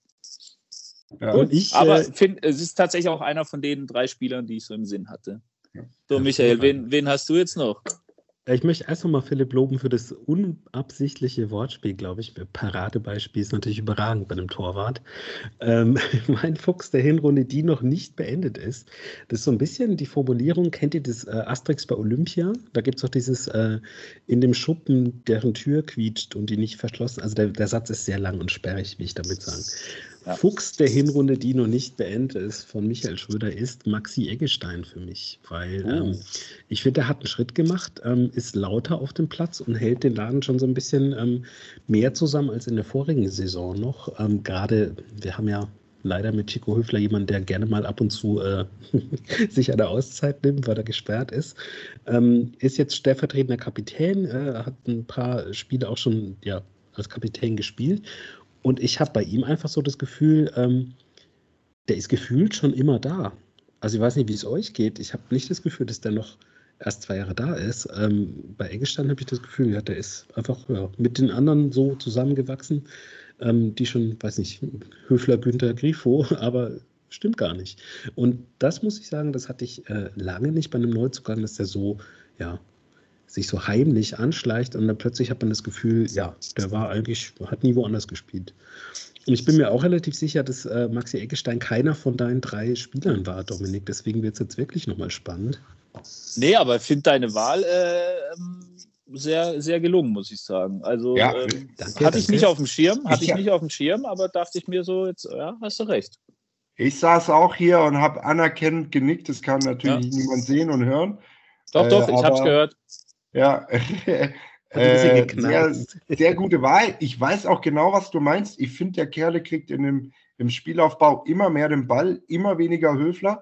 Ja, und ich, Aber äh, find, es ist tatsächlich auch einer von den drei Spielern, die ich so im Sinn hatte. So, Michael, wen, wen hast du jetzt noch? Ich möchte erst noch mal Philipp loben für das unabsichtliche Wortspiel, glaube ich. Paradebeispiel ist natürlich überragend bei einem Torwart. Ähm, mein Fuchs der Hinrunde, die noch nicht beendet ist. Das ist so ein bisschen die Formulierung, kennt ihr das äh, Asterix bei Olympia? Da gibt es auch dieses äh, in dem Schuppen, deren Tür quietscht und die nicht verschlossen. Also der, der Satz ist sehr lang und sperrig, wie ich damit sagen. Ja. Fuchs der Hinrunde, die noch nicht beendet ist, von Michael Schröder, ist Maxi Eggestein für mich. Weil oh. ähm, ich finde, er hat einen Schritt gemacht, ähm, ist lauter auf dem Platz und hält den Laden schon so ein bisschen ähm, mehr zusammen als in der vorigen Saison noch. Ähm, Gerade, wir haben ja leider mit Chico Höfler jemanden, der gerne mal ab und zu äh, sich eine Auszeit nimmt, weil er gesperrt ist. Ähm, ist jetzt stellvertretender Kapitän, äh, hat ein paar Spiele auch schon ja, als Kapitän gespielt. Und ich habe bei ihm einfach so das Gefühl, ähm, der ist gefühlt schon immer da. Also ich weiß nicht, wie es euch geht. Ich habe nicht das Gefühl, dass der noch erst zwei Jahre da ist. Ähm, bei Eggestein habe ich das Gefühl, ja, der ist einfach ja, mit den anderen so zusammengewachsen, ähm, die schon, weiß nicht, Höfler, Günther, Grifo, aber stimmt gar nicht. Und das muss ich sagen, das hatte ich äh, lange nicht bei einem Neuzugang, dass der so, ja, sich so heimlich anschleicht und dann plötzlich hat man das Gefühl, ja, der war eigentlich, hat nie woanders gespielt. Und ich bin mir auch relativ sicher, dass äh, Maxi Eggestein keiner von deinen drei Spielern war, Dominik. Deswegen wird es jetzt wirklich nochmal spannend. Nee, aber ich finde deine Wahl äh, sehr, sehr gelungen, muss ich sagen. Also ja, ähm, danke, hatte ich danke. nicht auf dem Schirm, hatte ich ich nicht auf dem Schirm, aber dachte ich mir so, jetzt, ja, hast du recht. Ich saß auch hier und habe anerkennend genickt. Das kann natürlich ja. niemand sehen und hören. Doch, doch, äh, ich habe es gehört. Ja, äh, sehr, sehr gute Wahl. Ich weiß auch genau, was du meinst. Ich finde, der Kerle kriegt in dem, im Spielaufbau immer mehr den Ball, immer weniger Höfler.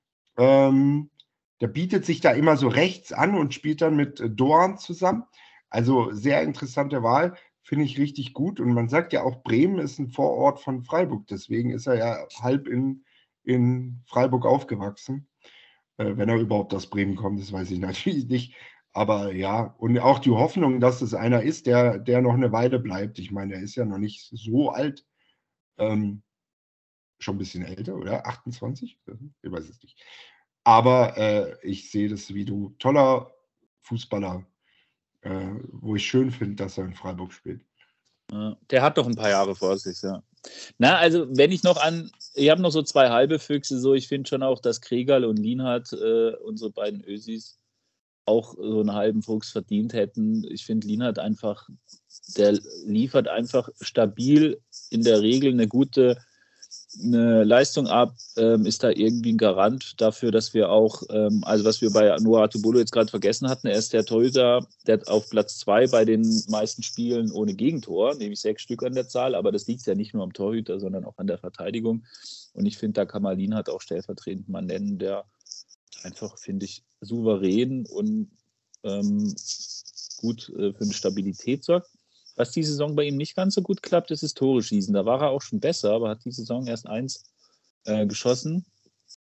Ähm, der bietet sich da immer so rechts an und spielt dann mit Doan zusammen. Also sehr interessante Wahl, finde ich richtig gut. Und man sagt ja auch, Bremen ist ein Vorort von Freiburg. Deswegen ist er ja halb in, in Freiburg aufgewachsen. Äh, wenn er überhaupt aus Bremen kommt, das weiß ich natürlich nicht. Aber ja, und auch die Hoffnung, dass es einer ist, der, der noch eine Weile bleibt. Ich meine, er ist ja noch nicht so alt. Ähm, schon ein bisschen älter, oder? achtundzwanzig? Ich weiß es nicht. Aber äh, ich sehe das wie du. Toller Fußballer, äh, wo ich schön finde, dass er in Freiburg spielt. Ja, der hat doch ein paar Jahre vor sich, ja. Na, also wenn ich noch an, ich habe noch so zwei halbe Füchse, so ich finde schon auch, dass Kriegerl und Lienhardt, äh, unsere beiden Ösis, auch so einen halben Fuchs verdient hätten. Ich finde, Lienhardt einfach, der liefert einfach stabil in der Regel eine gute eine Leistung ab, ähm, ist da irgendwie ein Garant dafür, dass wir auch, ähm, also was wir bei Noah Atubolo jetzt gerade vergessen hatten, er ist der Torhüter, der auf Platz zwei bei den meisten Spielen ohne Gegentor, nämlich sechs Stück an der Zahl, aber das liegt ja nicht nur am Torhüter, sondern auch an der Verteidigung. Und ich finde, da kann man Lienhardt auch stellvertretend mal nennen, der einfach, finde ich, souverän und ähm, gut äh, für eine Stabilität sorgt. Was die Saison bei ihm nicht ganz so gut klappt, ist das Tore schießen. Da war er auch schon besser, aber hat die Saison erst eins äh, geschossen.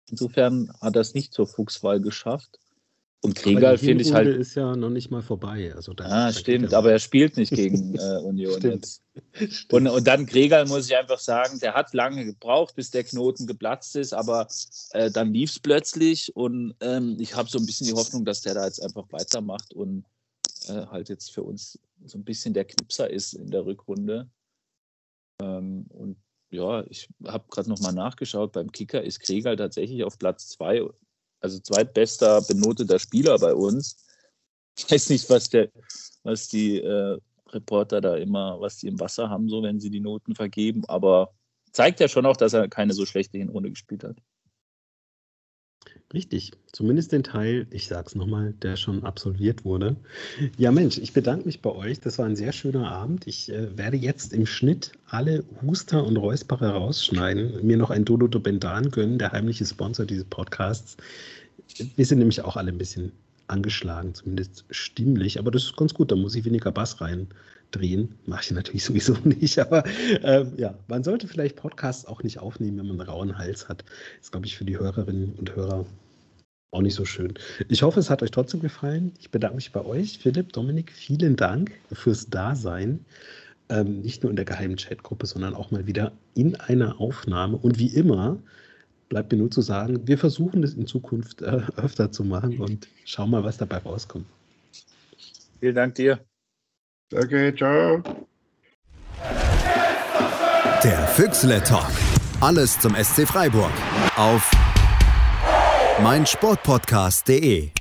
Insofern hat er es nicht zur Fuchswahl geschafft. Und Kregal finde ich halt. ist ja noch nicht mal vorbei. Also da, ah, da stimmt, aber er spielt nicht gegen äh, Union jetzt. Und, und dann Kregal, muss ich einfach sagen, der hat lange gebraucht, bis der Knoten geplatzt ist, aber äh, dann lief es plötzlich und ähm, ich habe so ein bisschen die Hoffnung, dass der da jetzt einfach weitermacht und äh, halt jetzt für uns so ein bisschen der Knipser ist in der Rückrunde. Ähm, und ja, ich habe gerade nochmal nachgeschaut, beim Kicker ist Kregal tatsächlich auf Platz zwei. Also zweitbester benoteter Spieler bei uns. Ich weiß nicht, was der, was die äh, Reporter da immer, was die im Wasser haben, so wenn sie die Noten vergeben, aber zeigt ja schon auch, dass er keine so schlechte Hinrunde gespielt hat. Richtig, zumindest den Teil, ich sag's nochmal, der schon absolviert wurde. Ja Mensch, ich bedanke mich bei euch, das war ein sehr schöner Abend. Ich äh, werde jetzt im Schnitt alle Huster und Räusperer rausschneiden, mir noch ein Dodo Bendan gönnen, der heimliche Sponsor dieses Podcasts. Wir sind nämlich auch alle ein bisschen angeschlagen, zumindest stimmlich, aber das ist ganz gut, da muss ich weniger Bass reindrehen. Mache ich natürlich sowieso nicht, aber äh, ja, man sollte vielleicht Podcasts auch nicht aufnehmen, wenn man einen rauen Hals hat. Das ist, glaube ich, für die Hörerinnen und Hörer auch nicht so schön. Ich hoffe, es hat euch trotzdem gefallen. Ich bedanke mich bei euch, Philipp, Dominik, vielen Dank fürs Dasein. Ähm, nicht nur in der geheimen Chatgruppe, sondern auch mal wieder in einer Aufnahme. Und wie immer bleibt mir nur zu sagen, wir versuchen das in Zukunft äh, öfter zu machen und schauen mal, was dabei rauskommt. Vielen Dank dir. Okay, ciao. Der Füchsle Talk. Alles zum S C Freiburg auf meinsportpodcast punkt de.